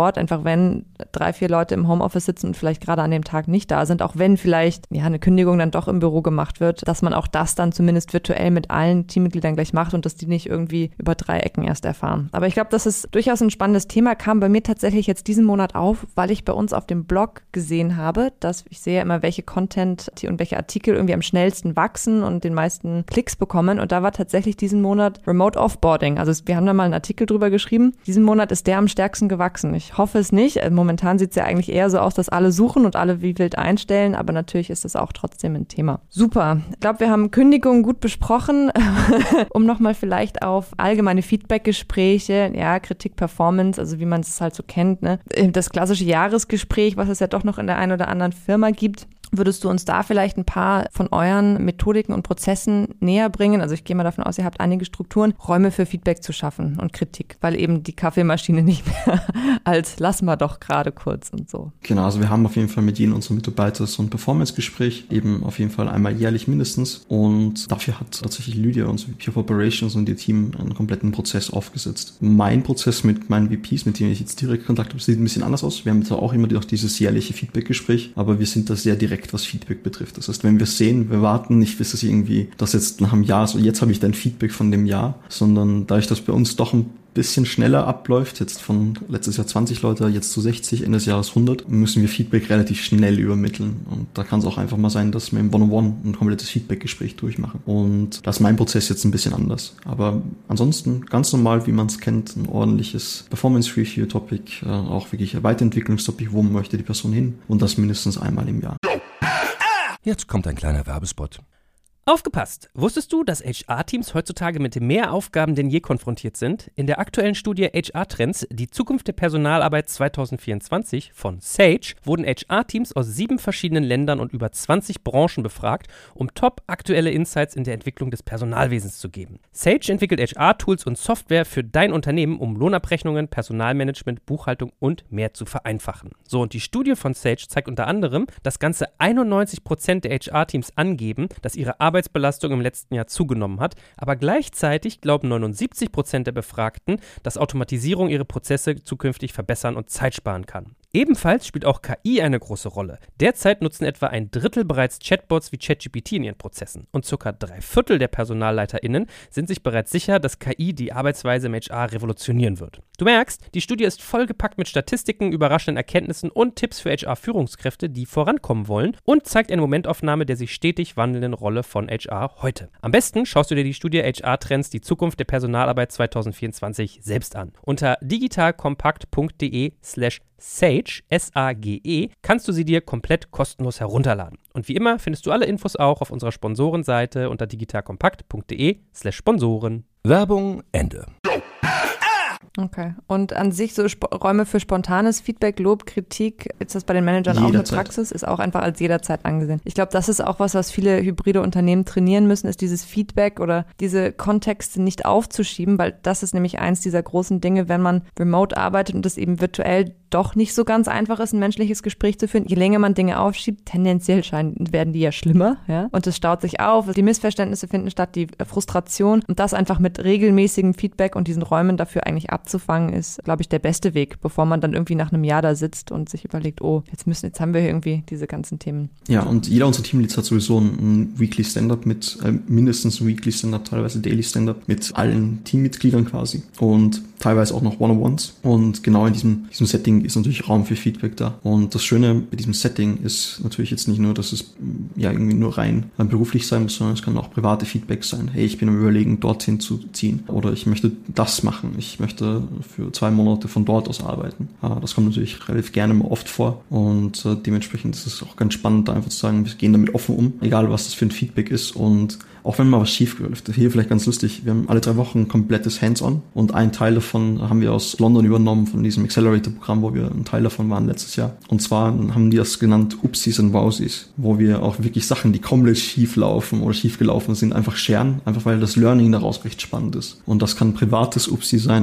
wenn 3-4 Leute im Homeoffice sitzen und vielleicht gerade an dem Tag nicht da sind, auch wenn vielleicht eine Kündigung dann doch im Büro gemacht wird, dass man auch das dann zumindest virtuell mit allen Teammitgliedern gleich macht und dass die nicht irgendwie über 3 Ecken erst erfahren. Aber ich glaube, das ist durchaus ein spannendes Thema, kam bei mir tatsächlich jetzt diesen Monat auf, weil ich bei uns auf dem Blog gesehen habe, dass ich sehe immer, welche Content und welche Artikel irgendwie am schnellsten wachsen und den meisten Klicks bekommen. Und da war tatsächlich diesen Monat Remote Offboarding. Also wir haben da mal einen Artikel drüber geschrieben. Diesen Monat ist der am stärksten gewachsen. Ich hoffe es nicht. Momentan sieht es ja eigentlich eher so aus, dass alle suchen und alle wie wild einstellen. Aber natürlich ist das auch trotzdem ein Thema. Super. Ich glaube, wir haben Kündigungen gut besprochen. Um nochmal vielleicht auf allgemeine Feedback-Gespräche, Kritik, Performance, also wie man es halt so kennt, ne? Das klassische Jahresgespräch, was es ja doch noch in der einen oder anderen Firma gibt. Würdest du uns da vielleicht ein paar von euren Methodiken und Prozessen näher bringen? Also ich gehe mal davon aus, ihr habt einige Strukturen, Räume für Feedback zu schaffen und Kritik, weil eben die Kaffeemaschine nicht mehr als lass mal doch gerade kurz und so. Genau, also wir haben auf jeden Fall mit jedem unserer Mitarbeiter so ein Performance-Gespräch, eben auf jeden Fall einmal jährlich mindestens, und dafür hat tatsächlich Lydia, unser VP of Operations, und ihr Team einen kompletten Prozess aufgesetzt. Mein Prozess mit meinen VPs, mit denen ich jetzt direkt Kontakt habe, sieht ein bisschen anders aus. Wir haben zwar auch immer noch dieses jährliche Feedback-Gespräch, aber wir sind da sehr direkt, was Feedback betrifft. Das heißt, wenn wir sehen, wir warten nicht, bis es irgendwie, das jetzt nach einem Jahr, so jetzt habe ich dein Feedback von dem Jahr, sondern dadurch, dass bei uns doch ein bisschen schneller abläuft, jetzt von letztes Jahr 20 Leute, jetzt zu 60, Ende des Jahres 100, müssen wir Feedback relativ schnell übermitteln. Und da kann es auch einfach mal sein, dass wir im One-on-One ein komplettes Feedback-Gespräch durchmachen. Und da ist mein Prozess jetzt ein bisschen anders. Aber ansonsten ganz normal, wie man es kennt, ein ordentliches Performance-Review-Topic, auch wirklich ein Weiterentwicklungstopic, wo möchte die Person hin, und das mindestens einmal im Jahr. Jetzt kommt ein kleiner Werbespot. Aufgepasst! Wusstest du, dass HR-Teams heutzutage mit mehr Aufgaben denn je konfrontiert sind? In der aktuellen Studie HR-Trends, die Zukunft der Personalarbeit 2024 von Sage, wurden HR-Teams aus 7 verschiedenen Ländern und über 20 Branchen befragt, um top-aktuelle Insights in der Entwicklung des Personalwesens zu geben. Sage entwickelt HR-Tools und Software für dein Unternehmen, um Lohnabrechnungen, Personalmanagement, Buchhaltung und mehr zu vereinfachen. So, und die Studie von Sage zeigt unter anderem, dass ganze 91% der HR-Teams angeben, dass ihre Arbeitsbelastung im letzten Jahr zugenommen hat, aber gleichzeitig glauben 79% der Befragten, dass Automatisierung ihre Prozesse zukünftig verbessern und Zeit sparen kann. Ebenfalls spielt auch KI eine große Rolle. Derzeit nutzen etwa 1/3 bereits Chatbots wie ChatGPT in ihren Prozessen und ca. 3/4 der PersonalleiterInnen sind sich bereits sicher, dass KI die Arbeitsweise im HR revolutionieren wird. Du merkst, die Studie ist vollgepackt mit Statistiken, überraschenden Erkenntnissen und Tipps für HR-Führungskräfte, die vorankommen wollen, und zeigt eine Momentaufnahme der sich stetig wandelnden Rolle von HR heute. Am besten schaust du dir die Studie HR-Trends, die Zukunft der Personalarbeit 2024 selbst an. Unter digitalkompakt.de/Sage, S-A-G-E, kannst du sie dir komplett kostenlos herunterladen. Und wie immer findest du alle Infos auch auf unserer Sponsorenseite unter digitalkompakt.de/Sponsoren. Werbung Ende. Okay. Und an sich so Räume für spontanes Feedback, Lob, Kritik, ist das bei den Managern auch eine Praxis, ist auch einfach als jederzeit angesehen. Ich glaube, das ist auch was viele hybride Unternehmen trainieren müssen, ist dieses Feedback oder diese Kontexte nicht aufzuschieben, weil das ist nämlich eins dieser großen Dinge, wenn man remote arbeitet und das eben virtuell doch nicht so ganz einfach ist, ein menschliches Gespräch zu führen. Je länger man Dinge aufschiebt, tendenziell werden die ja schlimmer, ja. Und es staut sich auf, die Missverständnisse finden statt, die Frustration, und das einfach mit regelmäßigem Feedback und diesen Räumen dafür eigentlich abzufangen, ist, glaube ich, der beste Weg, bevor man dann irgendwie nach einem Jahr da sitzt und sich überlegt, oh, jetzt haben wir hier irgendwie diese ganzen Themen. Ja, und jeder unserer Teamleads hat sowieso ein Weekly Stand-Up mit, mindestens ein Weekly Stand-Up, teilweise Daily Stand-Up mit allen Teammitgliedern quasi und teilweise auch noch One-on-Ones, und genau in diesem Setting ist natürlich Raum für Feedback da. Und das Schöne bei diesem Setting ist natürlich jetzt nicht nur, dass es ja irgendwie nur rein beruflich sein muss, sondern es kann auch private Feedback sein. Hey, ich bin am Überlegen, dorthin zu ziehen, oder ich möchte das machen, ich möchte für 2 Monate von dort aus arbeiten. Das kommt natürlich relativ gerne oft vor, und dementsprechend ist es auch ganz spannend, da einfach zu sagen, wir gehen damit offen um, egal was das für ein Feedback ist, und auch wenn mal was schief läuft. Hier vielleicht ganz lustig, wir haben alle 3 Wochen ein komplettes Hands-on, und einen Teil davon haben wir aus London übernommen, von diesem Accelerator-Programm, wo wir ein Teil davon waren letztes Jahr. Und zwar haben die das genannt Upsis und Wausis, wo wir auch wirklich Sachen, die komplett schief laufen oder schief gelaufen sind, einfach scheren, einfach weil das Learning daraus recht spannend ist. Und das kann ein privates Upsi sein oder ein privates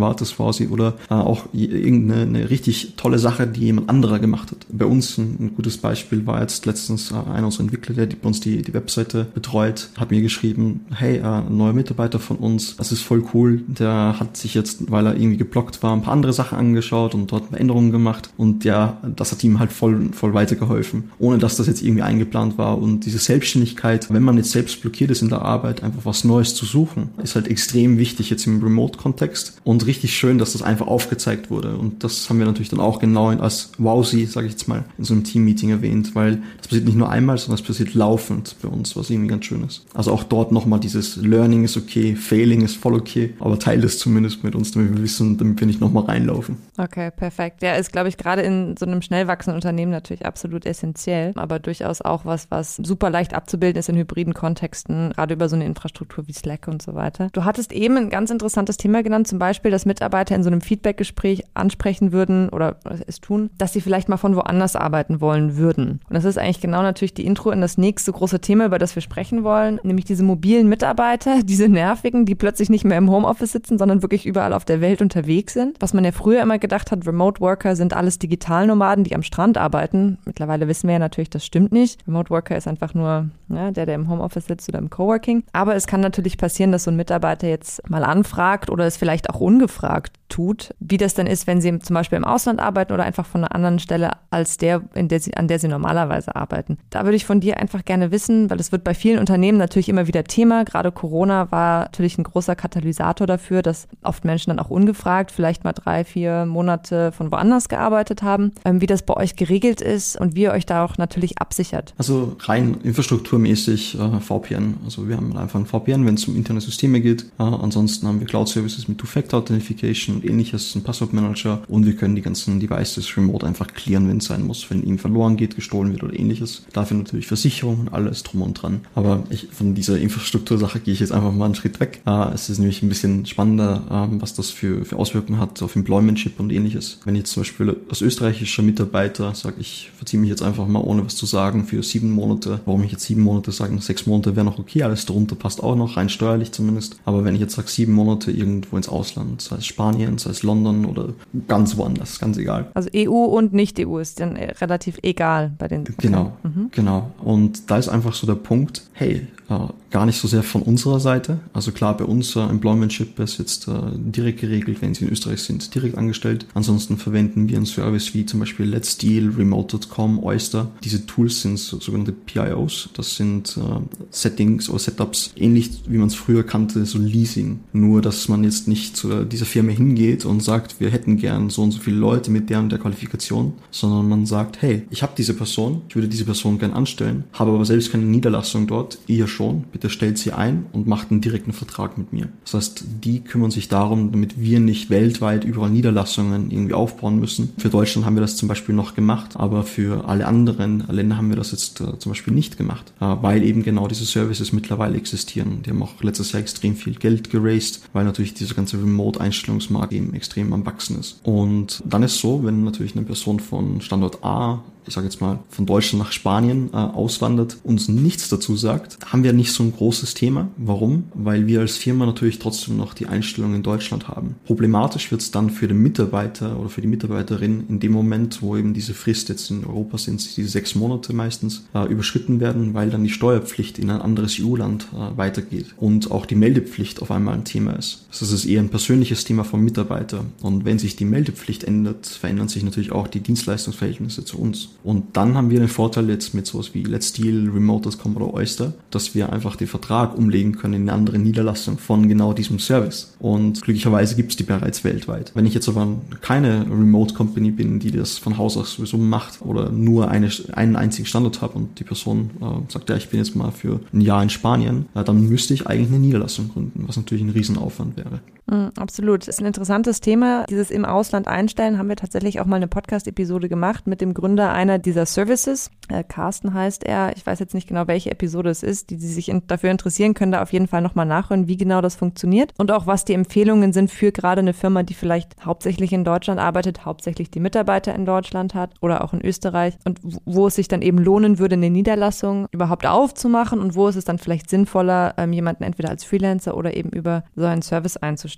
Privates quasi oder auch irgendeine richtig tolle Sache, die jemand anderer gemacht hat. Bei uns ein gutes Beispiel war jetzt letztens einer unserer Entwickler, der bei uns die Webseite betreut, hat mir geschrieben, hey, ein neuer Mitarbeiter von uns, das ist voll cool, der hat sich jetzt, weil er irgendwie geblockt war, ein paar andere Sachen angeschaut und dort Änderungen gemacht und das hat ihm halt voll weitergeholfen, ohne dass das jetzt irgendwie eingeplant war. Und diese Selbstständigkeit, wenn man jetzt selbst blockiert ist in der Arbeit, einfach was Neues zu suchen, ist halt extrem wichtig jetzt im Remote-Kontext und richtig schön, dass das einfach aufgezeigt wurde. Und das haben wir natürlich dann auch genau als Wowsy, sage ich jetzt mal, in so einem Team-Meeting erwähnt, weil das passiert nicht nur einmal, sondern es passiert laufend bei uns, was irgendwie ganz schön ist. Also auch dort nochmal dieses Learning ist okay, Failing ist voll okay, aber teile das zumindest mit uns, damit wir wissen, damit wir nicht nochmal reinlaufen. Okay, perfekt. Ja, ist, glaube ich, gerade in so einem schnell wachsenden Unternehmen natürlich absolut essentiell, aber durchaus auch was super leicht abzubilden ist in hybriden Kontexten, gerade über so eine Infrastruktur wie Slack und so weiter. Du hattest eben ein ganz interessantes Thema genannt, zum Beispiel, dass Mitarbeiter in so einem Feedback-Gespräch ansprechen würden oder es tun, dass sie vielleicht mal von woanders arbeiten wollen würden. Und das ist eigentlich genau natürlich die Intro in das nächste große Thema, über das wir sprechen wollen, nämlich diese mobilen Mitarbeiter, diese nervigen, die plötzlich nicht mehr im Homeoffice sitzen, sondern wirklich überall auf der Welt unterwegs sind. Was man ja früher immer gedacht hat, Remote Worker sind alles Digitalnomaden, die am Strand arbeiten. Mittlerweile wissen wir ja natürlich, das stimmt nicht. Remote Worker ist einfach nur der im Homeoffice sitzt oder im Coworking. Aber es kann natürlich passieren, dass so ein Mitarbeiter jetzt mal anfragt oder es vielleicht auch ungefragt tut, wie das denn ist, wenn sie zum Beispiel im Ausland arbeiten oder einfach von einer anderen Stelle als an der sie normalerweise arbeiten. Da würde ich von dir einfach gerne wissen, weil es wird bei vielen Unternehmen natürlich immer wieder Thema. Gerade Corona war natürlich ein großer Katalysator dafür, dass oft Menschen dann auch ungefragt vielleicht mal 3-4 Monate von woanders gearbeitet haben. Wie das bei euch geregelt ist und wie ihr euch da auch natürlich absichert. Also rein infrastrukturmäßig VPN. Also wir haben einfach ein VPN, wenn es um interne Systeme geht. Ansonsten haben wir Cloud-Services mit Two-Factor-Authentification und ähnliches, ein Passwortmanager und wir können die ganzen Devices remote einfach clearen, wenn es sein muss, wenn ihnen verloren geht, gestohlen wird oder ähnliches. Dafür natürlich Versicherung und alles drum und dran. Aber von dieser Infrastruktursache gehe ich jetzt einfach mal einen Schritt weg. Es ist nämlich ein bisschen spannender, was das für Auswirkungen hat auf Employmentship und ähnliches. Wenn jetzt zum Beispiel als österreichischer Mitarbeiter sage, ich verziehe mich jetzt einfach mal ohne was zu sagen für 7 Monate. Warum ich jetzt 7 Monate sage, 6 Monate wäre noch okay, alles darunter passt auch noch, rein steuerlich zumindest. Aber wenn ich jetzt sage 7 Monate irgendwo ins Ausland, sei es Spanien, sei es London oder ganz woanders, ganz egal. Also EU und Nicht-EU ist dann relativ egal bei den... Genau, genau. Und da ist einfach so der Punkt, hey, gar nicht so sehr von unserer Seite. Also klar, bei uns Employmentship ist jetzt direkt geregelt, wenn Sie in Österreich sind, direkt angestellt. Ansonsten verwenden wir einen Service wie zum Beispiel Let's Deal, Remote.com, Oyster. Diese Tools sind sogenannte PIOs. Das sind Settings oder Setups, ähnlich wie man es früher kannte, so Leasing. Nur, dass man jetzt nicht zu dieser Firma hingeht und sagt, wir hätten gern so und so viele Leute mit der und der Qualifikation, sondern man sagt, hey, ich habe diese Person, ich würde diese Person gern anstellen, habe aber selbst keine Niederlassung dort, ihr schon, bitte stellt sie ein und macht einen direkten Vertrag mit mir. Das heißt, die kümmern sich darum, damit wir nicht weltweit überall Niederlassungen irgendwie aufbauen müssen. Für Deutschland haben wir das zum Beispiel noch gemacht, aber für alle anderen Länder haben wir das jetzt zum Beispiel nicht gemacht, weil eben genau diese Services mittlerweile existieren. Die haben auch letztes Jahr extrem viel Geld geraced, weil natürlich dieser ganze Remote-Einstellungsmarkt eben extrem am Wachsen ist. Und dann ist so, wenn natürlich eine Person von Standort A, ich sage jetzt mal, von Deutschland nach Spanien auswandert, uns nichts dazu sagt, haben wir nicht so ein großes Thema. Warum? Weil wir als Firma natürlich trotzdem noch die Einstellung in Deutschland haben. Problematisch wird es dann für den Mitarbeiter oder für die Mitarbeiterin in dem Moment, wo eben diese Frist jetzt in Europa sind, diese 6 Monate meistens, überschritten werden, weil dann die Steuerpflicht in ein anderes EU-Land weitergeht und auch die Meldepflicht auf einmal ein Thema ist. Das ist eher ein persönliches Thema vom Mitarbeiter. Und wenn sich die Meldepflicht ändert, verändern sich natürlich auch die Dienstleistungsverhältnisse zu uns. Und dann haben wir den Vorteil jetzt mit sowas wie Let's Deal, Remote.com oder Oyster, dass wir einfach den Vertrag umlegen können in eine andere Niederlassung von genau diesem Service. Und glücklicherweise gibt es die bereits weltweit. Wenn ich jetzt aber keine Remote-Company bin, die das von Haus aus sowieso macht oder nur einen einzigen Standort habe und die Person sagt, ja, ich bin jetzt mal für ein Jahr in Spanien, dann müsste ich eigentlich eine Niederlassung gründen, was natürlich ein Riesenaufwand wäre. Absolut. Das ist ein interessantes Thema. Dieses im Ausland einstellen haben wir tatsächlich auch mal eine Podcast-Episode gemacht mit dem Gründer einer dieser Services. Carsten heißt er. Ich weiß jetzt nicht genau, welche Episode es ist. Die sich dafür interessieren, können da auf jeden Fall nochmal nachhören, wie genau das funktioniert und auch was die Empfehlungen sind für gerade eine Firma, die vielleicht hauptsächlich in Deutschland arbeitet, hauptsächlich die Mitarbeiter in Deutschland hat oder auch in Österreich und wo es sich dann eben lohnen würde, eine Niederlassung überhaupt aufzumachen und wo ist es dann vielleicht sinnvoller, jemanden entweder als Freelancer oder eben über so einen Service einzustellen.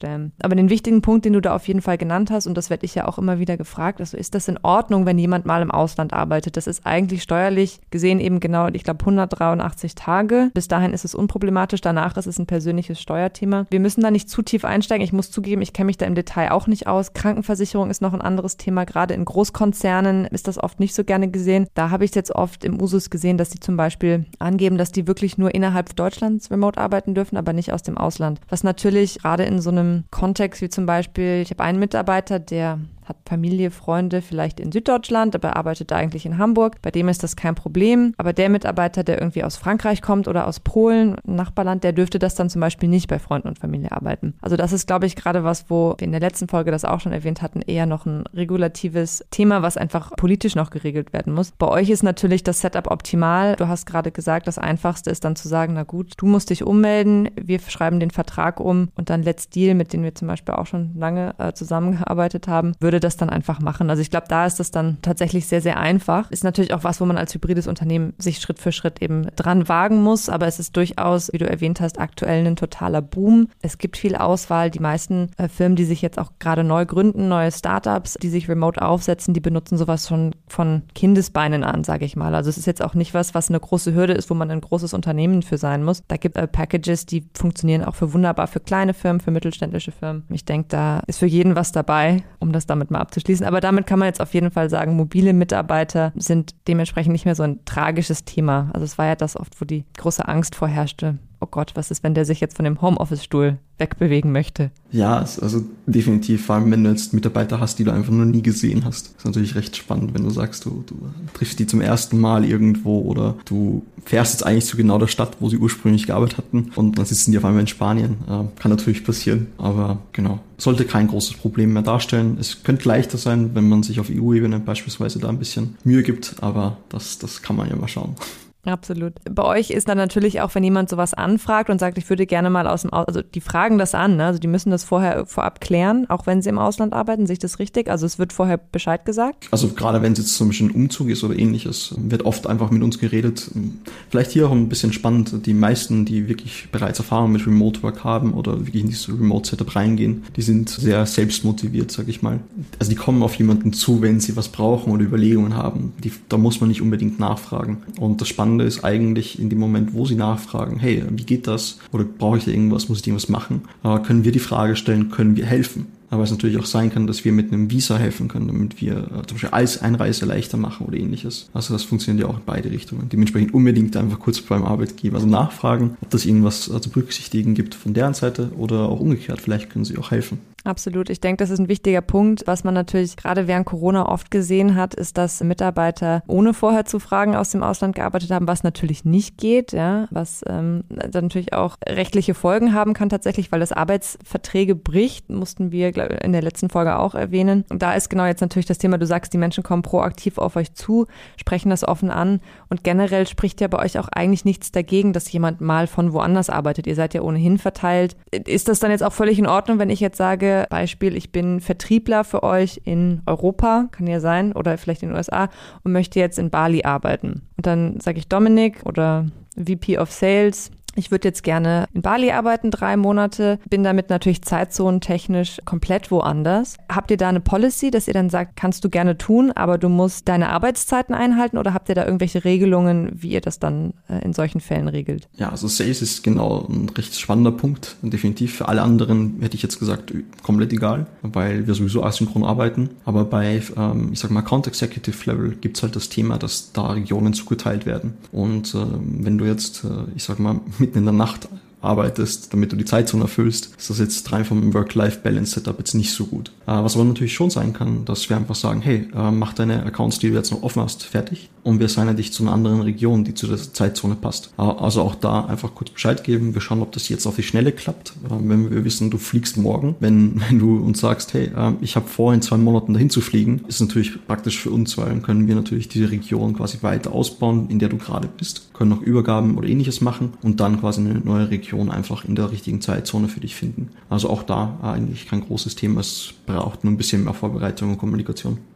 stellen. Aber den wichtigen Punkt, den du da auf jeden Fall genannt hast, und das werde ich ja auch immer wieder gefragt, also ist das in Ordnung, wenn jemand mal im Ausland arbeitet? Das ist eigentlich steuerlich gesehen eben genau, ich glaube, 183 Tage. Bis dahin ist es unproblematisch, danach ist es ein persönliches Steuerthema. Wir müssen da nicht zu tief einsteigen. Ich muss zugeben, ich kenne mich da im Detail auch nicht aus. Krankenversicherung ist noch ein anderes Thema. Gerade in Großkonzernen ist das oft nicht so gerne gesehen. Da habe ich es jetzt oft im Usus gesehen, dass die zum Beispiel angeben, dass die wirklich nur innerhalb Deutschlands remote arbeiten dürfen, aber nicht aus dem Ausland. Was natürlich gerade in so einem Kontext wie zum Beispiel, ich habe einen Mitarbeiter, der hat Familie, Freunde vielleicht in Süddeutschland, aber arbeitet eigentlich in Hamburg. Bei dem ist das kein Problem. Aber der Mitarbeiter, der irgendwie aus Frankreich kommt oder aus Polen, ein Nachbarland, der dürfte das dann zum Beispiel nicht bei Freunden und Familie arbeiten. Also das ist, glaube ich, gerade was, wo wir in der letzten Folge das auch schon erwähnt hatten, eher noch ein regulatives Thema, was einfach politisch noch geregelt werden muss. Bei euch ist natürlich das Setup optimal. Du hast gerade gesagt, das Einfachste ist dann zu sagen, na gut, du musst dich ummelden, wir schreiben den Vertrag um und dann Let's Deal, mit denen wir zum Beispiel auch schon lange zusammengearbeitet haben, würde das dann einfach machen. Also ich glaube, da ist das dann tatsächlich sehr, sehr einfach. Ist natürlich auch was, wo man als hybrides Unternehmen sich Schritt für Schritt eben dran wagen muss, aber es ist durchaus, wie du erwähnt hast, aktuell ein totaler Boom. Es gibt viel Auswahl. Die meisten Firmen, die sich jetzt auch gerade neu gründen, neue Startups, die sich remote aufsetzen, die benutzen sowas schon von Kindesbeinen an, sage ich mal. Also es ist jetzt auch nicht was eine große Hürde ist, wo man ein großes Unternehmen für sein muss. Da gibt es Packages, die funktionieren auch wunderbar für kleine Firmen, für mittelständische Firmen. Ich denke, da ist für jeden was dabei, um das damit mal abzuschließen. Aber damit kann man jetzt auf jeden Fall sagen, mobile Mitarbeiter sind dementsprechend nicht mehr so ein tragisches Thema. Also es war ja das oft, wo die große Angst vorherrschte. Oh Gott, was ist, wenn der sich jetzt von dem Homeoffice-Stuhl wegbewegen möchte? Ja, also definitiv, vor allem wenn du jetzt Mitarbeiter hast, die du einfach noch nie gesehen hast. Das ist natürlich recht spannend, wenn du sagst, du triffst die zum ersten Mal irgendwo oder du fährst jetzt eigentlich zu genau der Stadt, wo sie ursprünglich gearbeitet hatten und dann sitzen die auf einmal in Spanien. Kann natürlich passieren, aber genau, sollte kein großes Problem mehr darstellen. Es könnte leichter sein, wenn man sich auf EU-Ebene beispielsweise da ein bisschen Mühe gibt, aber das kann man ja mal schauen. Absolut. Bei euch ist dann natürlich auch, wenn jemand sowas anfragt und sagt, ich würde gerne mal also die fragen das an, ne? Also die müssen das vorab klären, auch wenn sie im Ausland arbeiten, sehe ich das richtig? Also es wird vorher Bescheid gesagt? Also gerade wenn es jetzt zum Beispiel ein Umzug ist oder ähnliches, wird oft einfach mit uns geredet. Vielleicht hier auch ein bisschen spannend, die meisten, die wirklich bereits Erfahrung mit Remote Work haben oder wirklich in dieses Remote Setup reingehen, die sind sehr selbstmotiviert, sag ich mal. Also die kommen auf jemanden zu, wenn sie was brauchen oder Überlegungen haben. Da muss man nicht unbedingt nachfragen. Und das Spannende ist eigentlich in dem Moment, wo sie nachfragen, hey, wie geht das? Oder brauche ich da irgendwas? Muss ich irgendwas machen? Können wir die Frage stellen, können wir helfen? Aber es natürlich auch sein kann, dass wir mit einem Visa helfen können, damit wir zum Beispiel als Einreise leichter machen oder ähnliches. Also das funktioniert ja auch in beide Richtungen. Dementsprechend unbedingt einfach kurz beim Arbeitgeber nachfragen, ob das irgendwas zu berücksichtigen gibt von deren Seite oder auch umgekehrt. Vielleicht können sie auch helfen. Absolut. Ich denke, das ist ein wichtiger Punkt. Was man natürlich gerade während Corona oft gesehen hat, ist, dass Mitarbeiter ohne vorher zu fragen aus dem Ausland gearbeitet haben, was natürlich nicht geht, ja, was dann natürlich auch rechtliche Folgen haben kann tatsächlich, weil das Arbeitsverträge bricht, mussten wir in der letzten Folge auch erwähnen. Und da ist genau jetzt natürlich das Thema, du sagst, die Menschen kommen proaktiv auf euch zu, sprechen das offen an und generell spricht ja bei euch auch eigentlich nichts dagegen, dass jemand mal von woanders arbeitet. Ihr seid ja ohnehin verteilt. Ist das dann jetzt auch völlig in Ordnung, wenn ich jetzt sage, Beispiel, ich bin Vertriebler für euch in Europa, kann ja sein, oder vielleicht in den USA und möchte jetzt in Bali arbeiten. Und dann sage ich Dominik oder VP of Sales, ich würde jetzt gerne in Bali arbeiten, 3 Monate, bin damit natürlich zeitzonentechnisch komplett woanders. Habt ihr da eine Policy, dass ihr dann sagt, kannst du gerne tun, aber du musst deine Arbeitszeiten einhalten oder habt ihr da irgendwelche Regelungen, wie ihr das dann in solchen Fällen regelt? Ja, also Sales ist genau ein recht spannender Punkt. Definitiv für alle anderen hätte ich jetzt gesagt, komplett egal, weil wir sowieso asynchron arbeiten. Aber bei, ich sag mal, Account Executive Level gibt's halt das Thema, dass da Regionen zugeteilt werden. Und wenn du jetzt, ich sag mal, mitten in der Nacht arbeitest, damit du die Zeitzone erfüllst, ist das jetzt rein vom Work-Life-Balance-Setup jetzt nicht so gut. Was aber natürlich schon sein kann, dass wir einfach sagen, hey, mach deine Accounts, die du jetzt noch offen hast, fertig und wir assignen dich zu einer anderen Region, die zu der Zeitzone passt. Also auch da einfach kurz Bescheid geben, wir schauen, ob das jetzt auf die Schnelle klappt. Wenn wir wissen, du fliegst morgen, wenn du uns sagst, hey, ich habe vor, in 2 Monaten dahin zu fliegen, ist natürlich praktisch für uns, weil dann können wir natürlich diese Region quasi weiter ausbauen, in der du gerade bist, können noch Übergaben oder ähnliches machen und dann quasi eine neue Region einfach in der richtigen Zeitzone für dich finden. Also auch da eigentlich kein großes Thema, es braucht nur ein bisschen mehr Vorbereitung und Kommunikation.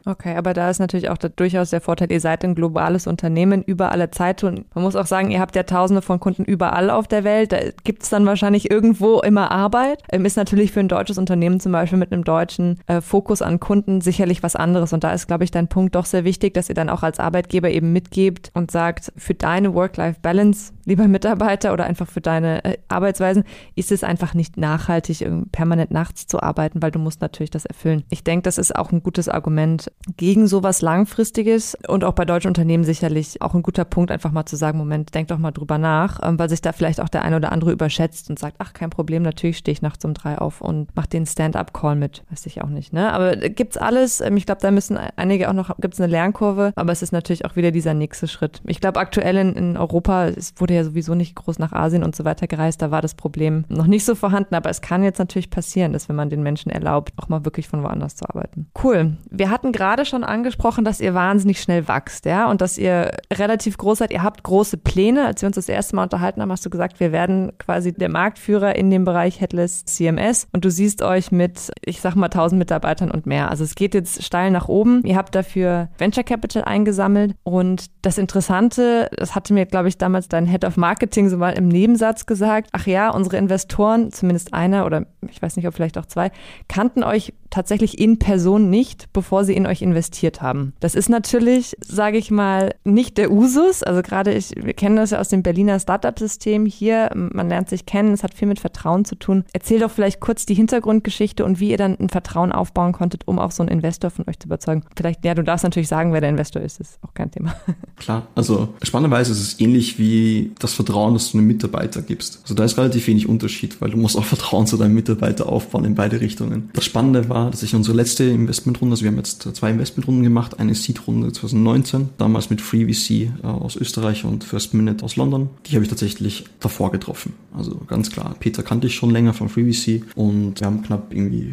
Okay, aber da ist natürlich auch durchaus der Vorteil, ihr seid ein globales Unternehmen über alle Zeit und man muss auch sagen, ihr habt ja tausende von Kunden überall auf der Welt, da gibt es dann wahrscheinlich irgendwo immer Arbeit. Ist natürlich für ein deutsches Unternehmen zum Beispiel mit einem deutschen Fokus an Kunden sicherlich was anderes und da ist, glaube ich, dein Punkt doch sehr wichtig, dass ihr dann auch als Arbeitgeber eben mitgebt und sagt, für deine Work-Life-Balance, lieber Mitarbeiter oder einfach für deine Arbeitsweisen, ist es einfach nicht nachhaltig, permanent nachts zu arbeiten, weil du musst natürlich das erfüllen. Ich denke, das ist auch ein gutes Argument gegen sowas Langfristiges und auch bei deutschen Unternehmen sicherlich auch ein guter Punkt, einfach mal zu sagen, Moment, denk doch mal drüber nach, weil sich da vielleicht auch der eine oder andere überschätzt und sagt, ach, kein Problem, natürlich stehe ich nachts um 3 auf und mach den Stand-up-Call mit. Weiß ich auch nicht, ne? Aber gibt's alles. Ich glaube, da müssen einige auch noch, gibt's eine Lernkurve, aber es ist natürlich auch wieder dieser nächste Schritt. Ich glaube, aktuell in Europa, es wurde ja sowieso nicht groß nach Asien und so weiter gereist, da war das Problem noch nicht so vorhanden, aber es kann jetzt natürlich passieren, dass wenn man den Menschen erlaubt, auch mal wirklich von woanders zu arbeiten. Cool. Wir hatten gerade schon angesprochen, dass ihr wahnsinnig schnell wächst, ja, und dass ihr relativ groß seid. Ihr habt große Pläne. Als wir uns das erste Mal unterhalten haben, hast du gesagt, wir werden quasi der Marktführer in dem Bereich Headless CMS und du siehst euch mit, ich sag mal, 1000 Mitarbeitern und mehr. Also es geht jetzt steil nach oben. Ihr habt dafür Venture Capital eingesammelt und das Interessante, das hatte mir, glaube ich, damals dein Head of Marketing so mal im Nebensatz gesagt, ach ja, unsere Investoren, zumindest einer oder ich weiß nicht, ob vielleicht auch 2, kannten euch tatsächlich in Person nicht, bevor sie in euch investiert haben. Das ist natürlich, sage ich mal, nicht der Usus. Also gerade wir kennen das ja aus dem Berliner Startup-System hier. Man lernt sich kennen, es hat viel mit Vertrauen zu tun. Erzähl doch vielleicht kurz die Hintergrundgeschichte und wie ihr dann ein Vertrauen aufbauen konntet, um auch so einen Investor von euch zu überzeugen. Vielleicht, ja, du darfst natürlich sagen, wer der Investor ist auch kein Thema. Klar, also spannenderweise ist es ähnlich wie das Vertrauen, das du einem Mitarbeiter gibst. Also da ist relativ wenig Unterschied, weil du musst auch Vertrauen zu deinem Mitarbeiter aufbauen in beide Richtungen. Das Spannende war, dass ich unsere letzte Investmentrunde, also wir haben jetzt 2 Investmentrunden gemacht, eine Seed-Runde 2019, damals mit FreeVC aus Österreich und First Minute aus London. Die habe ich tatsächlich davor getroffen. Also ganz klar, Peter kannte ich schon länger von FreeVC und wir haben knapp irgendwie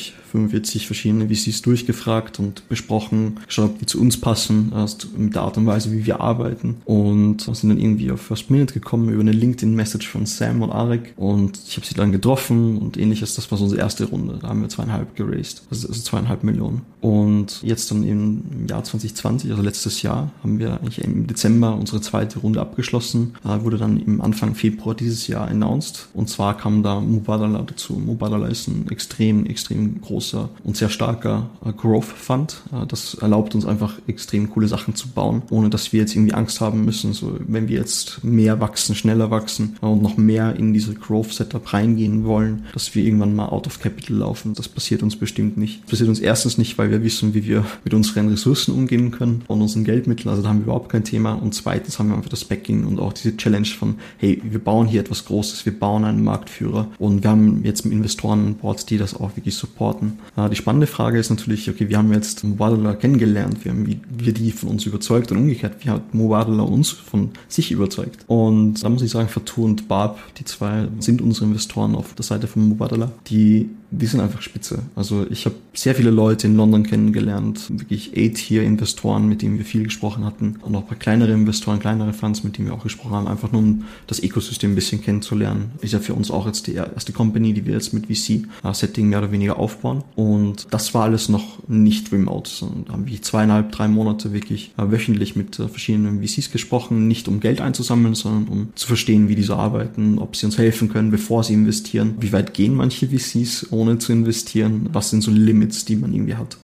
45 verschiedene VCs durchgefragt und besprochen, geschaut, ob die zu uns passen, also mit der Art und Weise, wie wir arbeiten und sind dann irgendwie auf First Minute gekommen über eine LinkedIn-Message von Sam und Arek und ich habe sie dann getroffen und ähnliches, das war so unsere erste Runde, da haben wir 2,5 geraced, also 2,5 Millionen und jetzt dann im Jahr 2020, also letztes Jahr, haben wir eigentlich im Dezember unsere zweite Runde abgeschlossen, wurde dann im Anfang Februar dieses Jahr announced und zwar kam da Mubadala dazu. Mubadala ist ein extrem großer und sehr starker Growth Fund. Das erlaubt uns einfach extrem coole Sachen zu bauen, ohne dass wir jetzt irgendwie Angst haben müssen, so wenn wir jetzt mehr wachsen, schneller wachsen und noch mehr in diese Growth Setup reingehen wollen, dass wir irgendwann mal out of capital laufen. Das passiert uns bestimmt nicht. Das passiert uns erstens nicht, weil wir wissen, wie wir mit unseren Ressourcen umgehen können und unseren Geldmitteln, also da haben wir überhaupt kein Thema und zweitens haben wir einfach das Backing und auch diese Challenge von, hey, wir bauen hier etwas Großes, wir bauen einen Marktführer und wir haben jetzt Investoren an Bord, die das auch wirklich supporten. Die spannende Frage ist natürlich, okay, wir haben jetzt Mubadala kennengelernt, wie wir die von uns überzeugt und umgekehrt, wie hat Mubadala uns von sich überzeugt. Und da muss ich sagen, Fatou und Barb, die 2 sind unsere Investoren auf der Seite von Mubadala, die sind einfach spitze. Also ich habe sehr viele Leute in London kennengelernt, wirklich A-Tier-Investoren, mit denen wir viel gesprochen hatten und auch ein paar kleinere Investoren, kleinere Funds, mit denen wir auch gesprochen haben, einfach nur um das Ökosystem ein bisschen kennenzulernen. Ist ja für uns auch jetzt die erste Company, die wir jetzt mit VC-Setting mehr oder weniger aufbauen und das war alles noch nicht remote, sondern da haben wir 2,5-3 Monate wirklich wöchentlich mit verschiedenen VCs gesprochen, nicht um Geld einzusammeln, sondern um zu verstehen, wie die so arbeiten, ob sie uns helfen können, bevor sie investieren, wie weit gehen manche VCs, ohne zu investieren, was sind so Limits, die man irgendwie hat.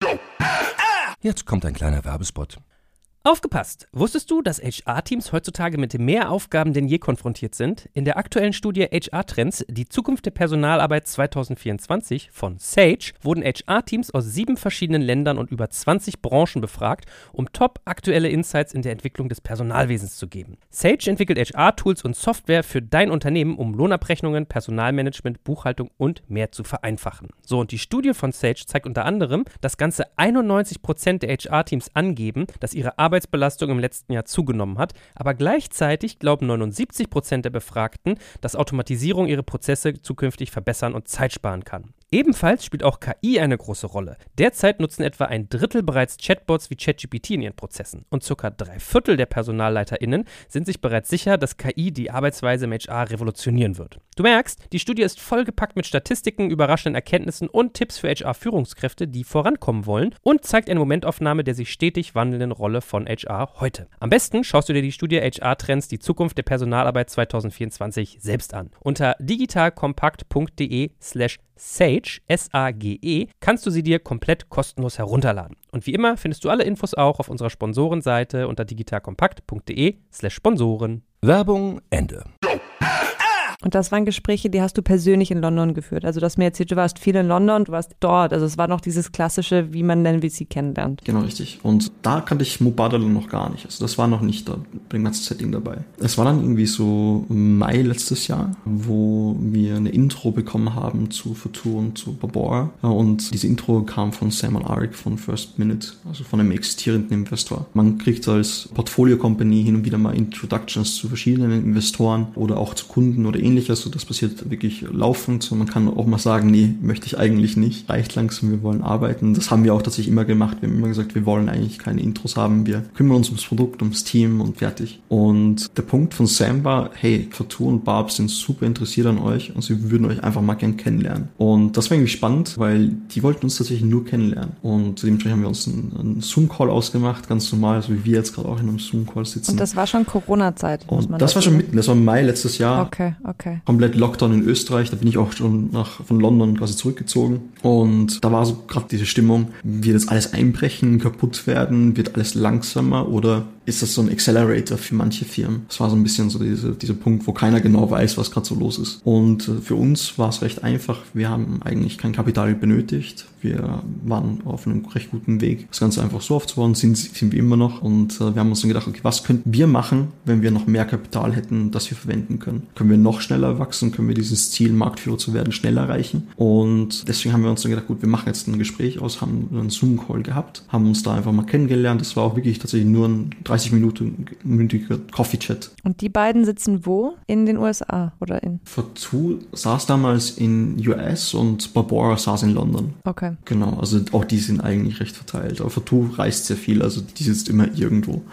Jetzt kommt ein kleiner Werbespot. Aufgepasst! Wusstest du, dass HR-Teams heutzutage mit mehr Aufgaben denn je konfrontiert sind? In der aktuellen Studie HR-Trends, die Zukunft der Personalarbeit 2024 von Sage, wurden HR-Teams aus 7 verschiedenen Ländern und über 20 Branchen befragt, um top-aktuelle Insights in der Entwicklung des Personalwesens zu geben. Sage entwickelt HR-Tools und Software für dein Unternehmen, um Lohnabrechnungen, Personalmanagement, Buchhaltung und mehr zu vereinfachen. So, und die Studie von Sage zeigt unter anderem, dass ganze 91% der HR-Teams angeben, dass ihre Arbeitsbelastung im letzten Jahr zugenommen hat, aber gleichzeitig glauben 79% der Befragten, dass Automatisierung ihre Prozesse zukünftig verbessern und Zeit sparen kann. Ebenfalls spielt auch KI eine große Rolle. Derzeit nutzen etwa 1/3 bereits Chatbots wie ChatGPT in ihren Prozessen und ca. 3/4 der PersonalleiterInnen sind sich bereits sicher, dass KI die Arbeitsweise im HR revolutionieren wird. Du merkst, die Studie ist vollgepackt mit Statistiken, überraschenden Erkenntnissen und Tipps für HR-Führungskräfte, die vorankommen wollen und zeigt eine Momentaufnahme der sich stetig wandelnden Rolle von HR heute. Am besten schaust du dir die Studie HR-Trends, die Zukunft der Personalarbeit 2024 selbst an. Unter digitalkompakt.de/Sage, S-A-G-E, kannst du sie dir komplett kostenlos herunterladen. Und wie immer findest du alle Infos auch auf unserer Sponsorenseite unter digitalkompakt.de/Sponsoren. Werbung Ende. Und das waren Gespräche, die hast du persönlich in London geführt. Also du hast mir erzählt, du warst viel in London, du warst dort. Also es war noch dieses klassische, wie man den VC kennenlernt. Genau, richtig. Und da kannte ich Mubadala noch gar nicht. Also das war noch nicht da, beim ganzen Setting dabei. Es war dann irgendwie so Mai letztes Jahr, wo wir eine Intro bekommen haben zu Futur und zu Babor. Und diese Intro kam von Sam Al-Arik von First Minute, also von einem existierenden Investor. Man kriegt als Portfolio-Company hin und wieder mal Introductions zu verschiedenen Investoren oder auch zu Kunden oder ähnliches. Also das passiert wirklich laufend. Und man kann auch mal sagen, nee, möchte ich eigentlich nicht. Reicht langsam, wir wollen arbeiten. Das haben wir auch tatsächlich immer gemacht. Wir haben immer gesagt, wir wollen eigentlich keine Intros haben. Wir kümmern uns ums Produkt, ums Team und fertig. Und der Punkt von Sam war, hey, Fatou und Barb sind super interessiert an euch und sie würden euch einfach mal gern kennenlernen. Und das war irgendwie spannend, weil die wollten uns tatsächlich nur kennenlernen. Und dementsprechend haben wir uns einen Zoom-Call ausgemacht, ganz normal, so wie wir jetzt gerade auch in einem Zoom-Call sitzen. Und das war schon Corona-Zeit. Und das war schon mitten, das war Mai letztes Jahr. Okay. Komplett Lockdown in Österreich, da bin ich auch schon von London quasi zurückgezogen. Und da war so gerade diese Stimmung, wird jetzt alles einbrechen, kaputt werden, wird alles langsamer oder ist das so ein Accelerator für manche Firmen? Das war so ein bisschen so dieser Punkt, wo keiner genau weiß, was gerade so los ist. Und für uns war es recht einfach. Wir haben eigentlich kein Kapital benötigt. Wir waren auf einem recht guten Weg, das Ganze einfach so aufzubauen, sind wir immer noch. Und wir haben uns dann gedacht, okay, was könnten wir machen, wenn wir noch mehr Kapital hätten, das wir verwenden können? Können wir noch schneller wachsen? Können wir dieses Ziel, Marktführer zu werden, schnell erreichen? Und deswegen haben wir uns dann gedacht, gut, wir machen jetzt ein Gespräch aus, haben einen Zoom-Call gehabt, haben uns da einfach mal kennengelernt. Das war auch wirklich tatsächlich nur ein 30-minütiger Coffee-Chat. Und die beiden sitzen wo? In den USA oder in? Fatou saß damals in US und Babor saß in London. Okay. Genau, also auch die sind eigentlich recht verteilt. Aber Fatou reist sehr viel, also die sitzt immer irgendwo.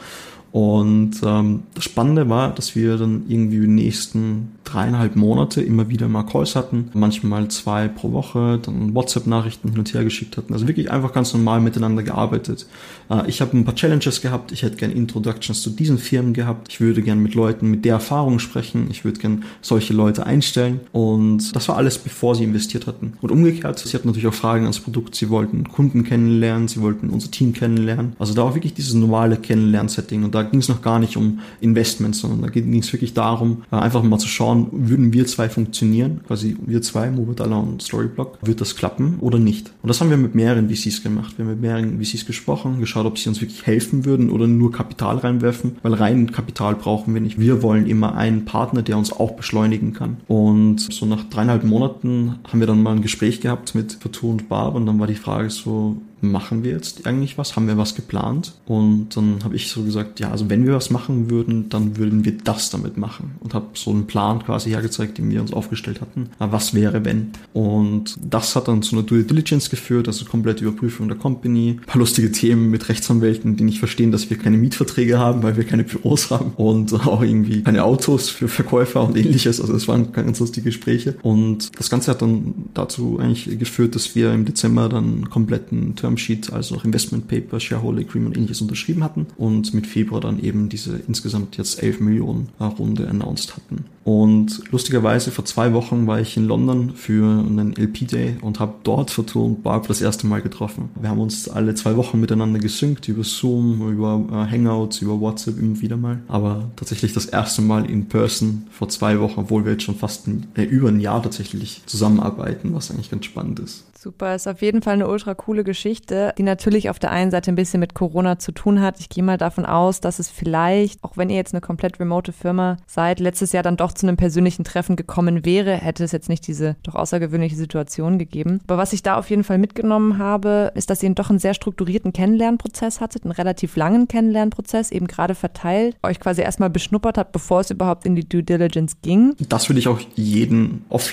Und das Spannende war, dass wir dann irgendwie die nächsten 3,5 Monate immer wieder mal Calls hatten, manchmal 2 pro Woche, dann WhatsApp-Nachrichten hin und her geschickt hatten. Also wirklich einfach ganz normal miteinander gearbeitet. Ich habe ein paar Challenges gehabt, ich hätte gerne Introductions zu diesen Firmen gehabt, ich würde gerne mit Leuten mit der Erfahrung sprechen, ich würde gerne solche Leute einstellen und das war alles, bevor sie investiert hatten. Und umgekehrt, sie hatten natürlich auch Fragen ans Produkt, sie wollten Kunden kennenlernen, sie wollten unser Team kennenlernen. Also da war wirklich dieses normale Kennenlern-Setting und da ging es noch gar nicht um Investments, sondern da ging es wirklich darum, einfach mal zu schauen, würden wir zwei funktionieren, quasi wir zwei, Mubadala und Storyblock, wird das klappen oder nicht? Und das haben wir mit mehreren VCs gemacht. Wir haben mit mehreren VCs gesprochen, geschaut, ob sie uns wirklich helfen würden oder nur Kapital reinwerfen, weil rein Kapital brauchen wir nicht. Wir wollen immer einen Partner, der uns auch beschleunigen kann. Und so nach 3,5 Monaten haben wir dann mal ein Gespräch gehabt mit Fatou und Barb und dann war die Frage so, machen wir jetzt eigentlich was? Haben wir was geplant? Und dann habe ich so gesagt, ja, also wenn wir was machen würden, dann würden wir das damit machen. Und habe so einen Plan quasi hergezeigt, den wir uns aufgestellt hatten. Was wäre, wenn? Und das hat dann zu einer Due Diligence geführt, also komplette Überprüfung der Company. Ein paar lustige Themen mit Rechtsanwälten, die nicht verstehen, dass wir keine Mietverträge haben, weil wir keine Büros haben und auch irgendwie keine Autos für Verkäufer und ähnliches. Also das waren ganz lustige Gespräche. Und das Ganze hat dann dazu eigentlich geführt, dass wir im Dezember dann einen kompletten Termsheet, also noch Investment Paper, Shareholder Agreement und ähnliches unterschrieben hatten und mit Februar dann eben diese insgesamt jetzt 11 Millionen Runde announced hatten. Und lustigerweise vor 2 Wochen war ich in London für einen LP-Day und habe dort Fatou und Barb das erste Mal getroffen. Wir haben uns alle 2 Wochen miteinander gesynkt, über Zoom, über Hangouts, über WhatsApp immer wieder mal. Aber tatsächlich das erste Mal in person vor 2 Wochen, obwohl wir jetzt schon fast über ein Jahr tatsächlich zusammenarbeiten, was eigentlich ganz spannend ist. Super, ist auf jeden Fall eine ultra coole Geschichte, die natürlich auf der einen Seite ein bisschen mit Corona zu tun hat. Ich gehe mal davon aus, dass es vielleicht, auch wenn ihr jetzt eine komplett remote Firma seid, letztes Jahr dann doch zu einem persönlichen Treffen gekommen wäre, hätte es jetzt nicht diese doch außergewöhnliche Situation gegeben. Aber was ich da auf jeden Fall mitgenommen habe, ist, dass ihr doch einen sehr strukturierten Kennenlernprozess hattet, einen relativ langen Kennenlernprozess, eben gerade verteilt, euch quasi erstmal beschnuppert habt, bevor es überhaupt in die Due Diligence ging. Das würde ich auch jeden offline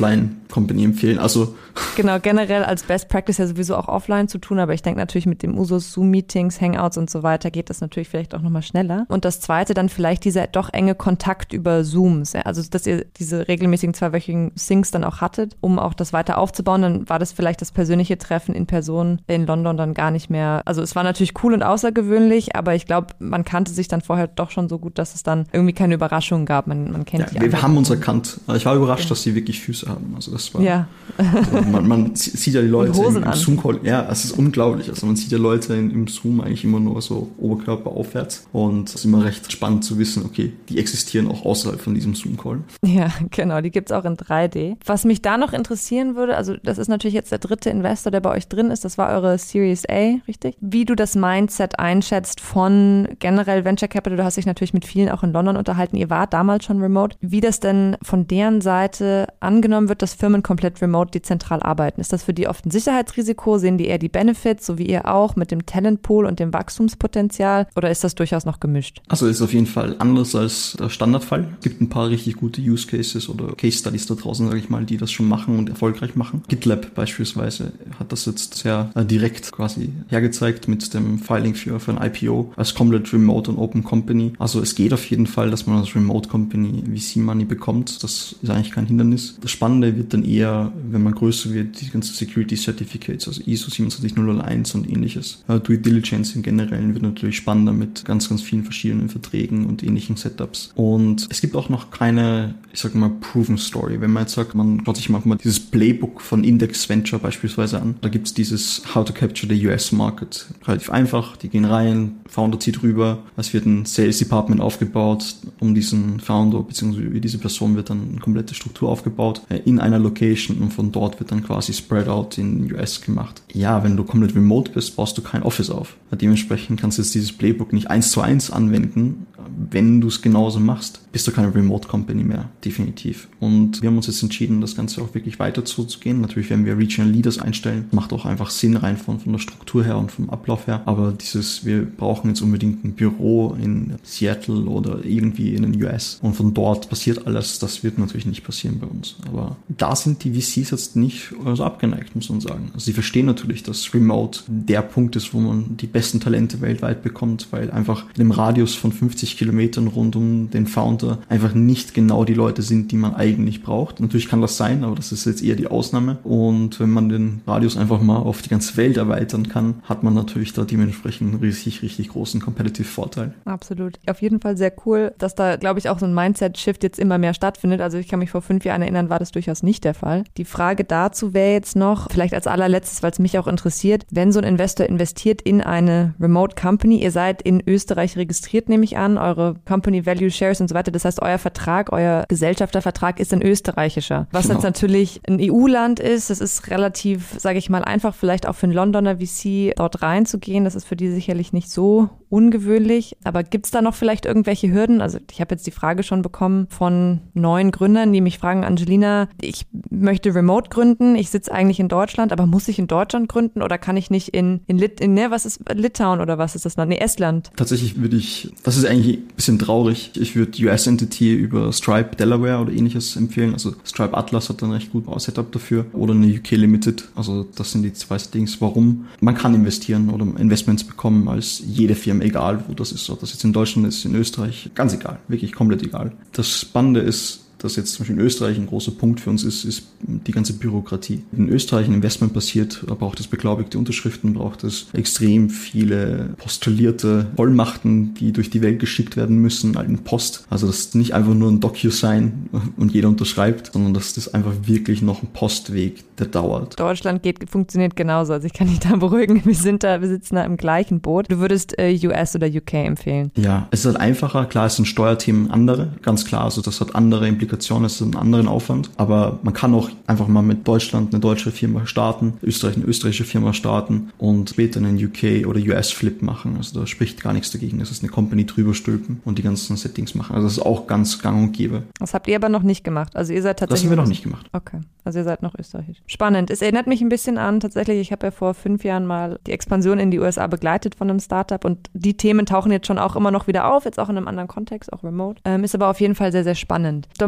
Company empfehlen. Also genau, generell als Best Practice ja sowieso auch offline zu tun, aber ich denke natürlich mit dem Usus, Zoom-Meetings, Hangouts und so weiter geht das natürlich vielleicht auch nochmal schneller. Und das Zweite dann vielleicht dieser doch enge Kontakt über Zooms, ja? Also dass ihr diese regelmäßigen 2-wöchigen Syncs dann auch hattet, um auch das weiter aufzubauen, dann war das vielleicht das persönliche Treffen in Person in London dann gar nicht mehr. Also es war natürlich cool und außergewöhnlich, aber ich glaube, man kannte sich dann vorher doch schon so gut, dass es dann irgendwie keine Überraschungen gab. Man kennt die wir haben uns erkannt. Ich war überrascht, dass sie wirklich Füße haben. Also das war, also man sieht ja die Leute im Zoom-Call. Ja, es ist unglaublich. Also man sieht ja Leute im Zoom eigentlich immer nur so Oberkörper aufwärts und es ist immer recht spannend zu wissen, okay, die existieren auch außerhalb von diesem Zoom-Call. Ja, genau, die gibt's auch in 3D. Was mich da noch interessieren würde, also das ist natürlich jetzt der dritte Investor, der bei euch drin ist, das war eure Series A, richtig? Wie du das Mindset einschätzt von generell Venture Capital, du hast dich natürlich mit vielen auch in London unterhalten, ihr wart damals schon remote, wie das denn von deren Seite angenommen wird, dass Firmen komplett remote dezentral arbeiten. Ist das für die oft ein Sicherheitsrisiko? Sehen die eher die Benefits, so wie ihr auch, mit dem Talentpool und dem Wachstumspotenzial? Oder ist das durchaus noch gemischt? Also ist auf jeden Fall anders als der Standardfall. Es gibt ein paar richtig gute Use Cases oder Case Studies da draußen, sage ich mal, die das schon machen und erfolgreich machen. GitLab beispielsweise hat das jetzt sehr direkt quasi hergezeigt mit dem Filing für ein IPO als komplett remote und open Company. Also es geht auf jeden Fall, dass man als Remote Company VC Money bekommt. Das ist eigentlich kein Hindernis. Das Spannende wird dann eher, wenn man größer wird, die ganzen Security Certificates, also ISO 27001 und ähnliches. Due Diligence im Generellen wird natürlich spannender mit ganz, ganz vielen verschiedenen Verträgen und ähnlichen Setups. Und es gibt auch noch keine, ich sag mal, Proven Story. Wenn man jetzt sagt, man schaut sich manchmal dieses Playbook von Index Venture beispielsweise an, da gibt es dieses How to Capture the US Market. Relativ einfach, die gehen rein, Founder zieht rüber, es wird ein Sales Department aufgebaut, um diesen Founder bzw. über diese Person wird dann eine komplette Struktur aufgebaut in einer Location und von dort wird dann quasi Spread Out in US gemacht. Ja, wenn du komplett remote bist, baust du kein Office auf. Dementsprechend kannst du jetzt dieses Playbook nicht 1:1 anwenden. Wenn du es genauso machst, bist du keine Remote Company mehr, definitiv. Und wir haben uns jetzt entschieden, das Ganze auch wirklich weiter zuzugehen. Natürlich werden wir Regional Leaders einstellen. Macht auch einfach Sinn rein von der Struktur her und vom Ablauf her. Aber wir brauchen jetzt unbedingt ein Büro in Seattle oder irgendwie in den US. Und von dort passiert alles. Das wird natürlich nicht passieren bei uns. Aber da sind die VCs jetzt nicht so abgeneigt, muss man sagen. Also sie verstehen natürlich, dass Remote der Punkt ist, wo man die besten Talente weltweit bekommt, weil einfach in einem Radius von 50 Kilometern rund um den Founder einfach nicht genau die Leute sind, die man eigentlich braucht. Natürlich kann das sein, aber das ist jetzt eher die Ausnahme. Und wenn man den Radius einfach mal auf die ganze Welt erweitern kann, hat man natürlich da dementsprechend einen richtig, richtig großen Competitive Vorteil. Absolut. Auf jeden Fall sehr cool, dass da, glaube ich, auch so ein Mindset-Shift jetzt immer mehr stattfindet. Also ich kann mich vor 5 Jahren erinnern, war das durchaus nicht der Fall. Die Frage dazu wäre jetzt noch, vielleicht als allerletztes, weil es mich auch interessiert, wenn so ein Investor investiert in eine Remote Company, ihr seid in Österreich registriert, nehme ich an, eure Company Value Shares und so weiter, das heißt, euer Vertrag, euer Gesellschaftervertrag ist ein österreichischer. Was jetzt natürlich ein EU-Land ist, das ist relativ, sage ich mal, einfach vielleicht auch für einen Londoner VC dort reinzugehen, das ist für die sicherlich nicht so ungewöhnlich, aber gibt es da noch vielleicht irgendwelche Hürden? Also ich habe jetzt die Frage schon bekommen von neuen Gründern, die mich fragen, Angelina, ich möchte remote gründen, ich sitze eigentlich in Deutschland, aber muss ich in Deutschland gründen oder kann ich nicht in was ist Litauen oder was ist das Land? Nee, Estland. Tatsächlich das ist eigentlich ein bisschen traurig, ich würde US-Entity über Stripe Delaware oder ähnliches empfehlen, also Stripe Atlas hat ein recht gutes Setup dafür oder eine UK Limited, also das sind die zwei Dings, warum man kann investieren oder Investments bekommen als jede Firma, egal wo das ist, ob das jetzt in Deutschland ist, in Österreich, ganz egal, wirklich komplett egal. Das Spannende ist, dass jetzt zum Beispiel in Österreich ein großer Punkt für uns ist die ganze Bürokratie. Wenn in Österreich ein Investment passiert, braucht es beglaubigte Unterschriften, braucht es extrem viele postulierte Vollmachten, die durch die Welt geschickt werden müssen, in Post. Also das ist nicht einfach nur ein DocuSign und jeder unterschreibt, sondern das ist einfach wirklich noch ein Postweg, der dauert. Deutschland funktioniert genauso, also ich kann dich da beruhigen, wir sitzen da im gleichen Boot. Du würdest US oder UK empfehlen? Ja, es ist halt einfacher, klar, es sind Steuerthemen andere, ganz klar, also das hat andere Implikationen, es ist einen anderen Aufwand, aber man kann auch einfach mal mit Deutschland eine deutsche Firma starten, Österreich eine österreichische Firma starten und später einen UK oder US Flip machen, also da spricht gar nichts dagegen, das ist eine Company drüber stülpen und die ganzen Settings machen, also das ist auch ganz gang und gäbe. Das habt ihr aber noch nicht gemacht, also ihr seid tatsächlich... Das haben wir noch nicht gemacht. Okay, also ihr seid noch österreichisch. Spannend, es erinnert mich ein bisschen an, tatsächlich, ich habe ja vor 5 Jahren mal die Expansion in die USA begleitet von einem Startup und die Themen tauchen jetzt schon auch immer noch wieder auf, jetzt auch in einem anderen Kontext, auch remote, ist aber auf jeden Fall sehr, sehr spannend. Dominik,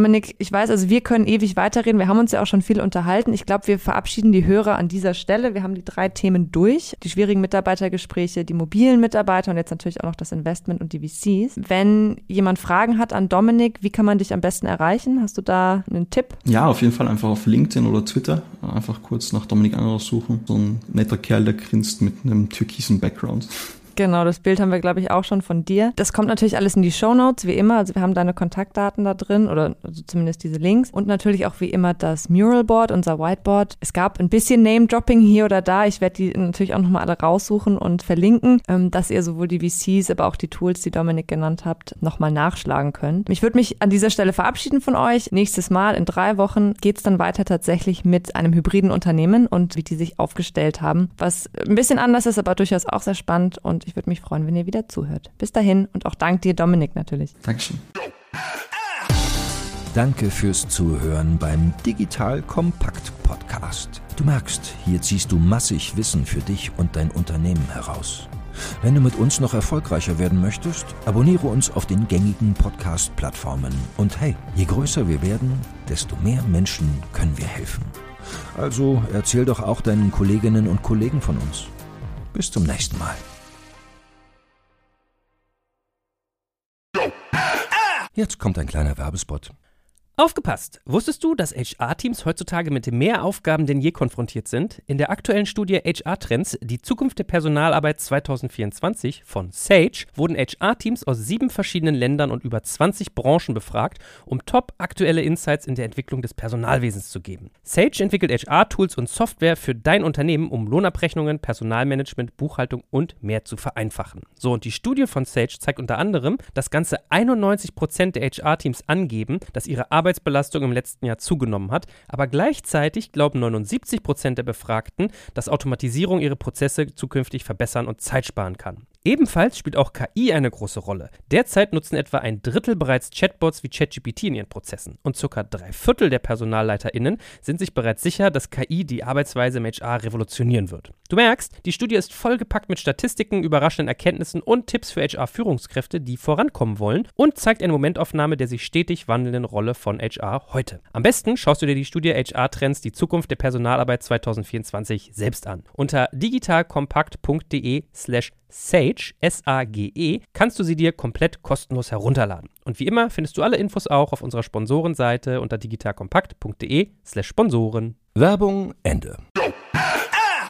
Dominik, ich weiß, also wir können ewig weiterreden. Wir haben uns ja auch schon viel unterhalten. Ich glaube, wir verabschieden die Hörer an dieser Stelle. Wir haben die 3 Themen durch. Die schwierigen Mitarbeitergespräche, die mobilen Mitarbeiter und jetzt natürlich auch noch das Investment und die VCs. Wenn jemand Fragen hat an Dominik, wie kann man dich am besten erreichen? Hast du da einen Tipp? Ja, auf jeden Fall einfach auf LinkedIn oder Twitter. Einfach kurz nach Dominik Angerer suchen. So ein netter Kerl, der grinst mit einem türkisen Background. Genau, das Bild haben wir, glaube ich, auch schon von dir. Das kommt natürlich alles in die Shownotes, wie immer. Also wir haben deine Kontaktdaten da drin oder also zumindest diese Links. Und natürlich auch wie immer das Muralboard, unser Whiteboard. Es gab ein bisschen Name-Dropping hier oder da. Ich werde die natürlich auch nochmal alle raussuchen und verlinken, dass ihr sowohl die VCs, aber auch die Tools, die Dominik genannt habt, nochmal nachschlagen könnt. Ich würde mich an dieser Stelle verabschieden von euch. Nächstes Mal in 3 Wochen geht es dann weiter tatsächlich mit einem hybriden Unternehmen und wie die sich aufgestellt haben. Was ein bisschen anders ist, aber durchaus auch sehr spannend und ich würde mich freuen, wenn ihr wieder zuhört. Bis dahin und auch dank dir, Dominik, natürlich. Dankeschön. Danke fürs Zuhören beim Digital Kompakt Podcast. Du merkst, hier ziehst du massig Wissen für dich und dein Unternehmen heraus. Wenn du mit uns noch erfolgreicher werden möchtest, abonniere uns auf den gängigen Podcast-Plattformen. Und hey, je größer wir werden, desto mehr Menschen können wir helfen. Also erzähl doch auch deinen Kolleginnen und Kollegen von uns. Bis zum nächsten Mal. Jetzt kommt ein kleiner Werbespot. Aufgepasst! Wusstest du, dass HR-Teams heutzutage mit mehr Aufgaben denn je konfrontiert sind? In der aktuellen Studie HR-Trends, die Zukunft der Personalarbeit 2024 von Sage, wurden HR-Teams aus 7 verschiedenen Ländern und über 20 Branchen befragt, um top-aktuelle Insights in der Entwicklung des Personalwesens zu geben. Sage entwickelt HR-Tools und Software für dein Unternehmen, um Lohnabrechnungen, Personalmanagement, Buchhaltung und mehr zu vereinfachen. So, und die Studie von Sage zeigt unter anderem, dass ganze 91% der HR-Teams angeben, dass ihre Arbeitsbelastung im letzten Jahr zugenommen hat, aber gleichzeitig glauben 79% der Befragten, dass Automatisierung ihre Prozesse zukünftig verbessern und Zeit sparen kann. Ebenfalls spielt auch KI eine große Rolle. Derzeit nutzen etwa 1/3 bereits Chatbots wie ChatGPT in ihren Prozessen und ca. 3/4 der PersonalleiterInnen sind sich bereits sicher, dass KI die Arbeitsweise im HR revolutionieren wird. Du merkst, die Studie ist vollgepackt mit Statistiken, überraschenden Erkenntnissen und Tipps für HR-Führungskräfte, die vorankommen wollen und zeigt eine Momentaufnahme der sich stetig wandelnden Rolle von HR heute. Am besten schaust du dir die Studie HR-Trends, die Zukunft der Personalarbeit 2024 selbst an. Unter digitalkompakt.de/Sage, S-A-G-E, kannst du sie dir komplett kostenlos herunterladen. Und wie immer findest du alle Infos auch auf unserer Sponsorenseite unter digitalkompakt.de/Sponsoren. Werbung Ende.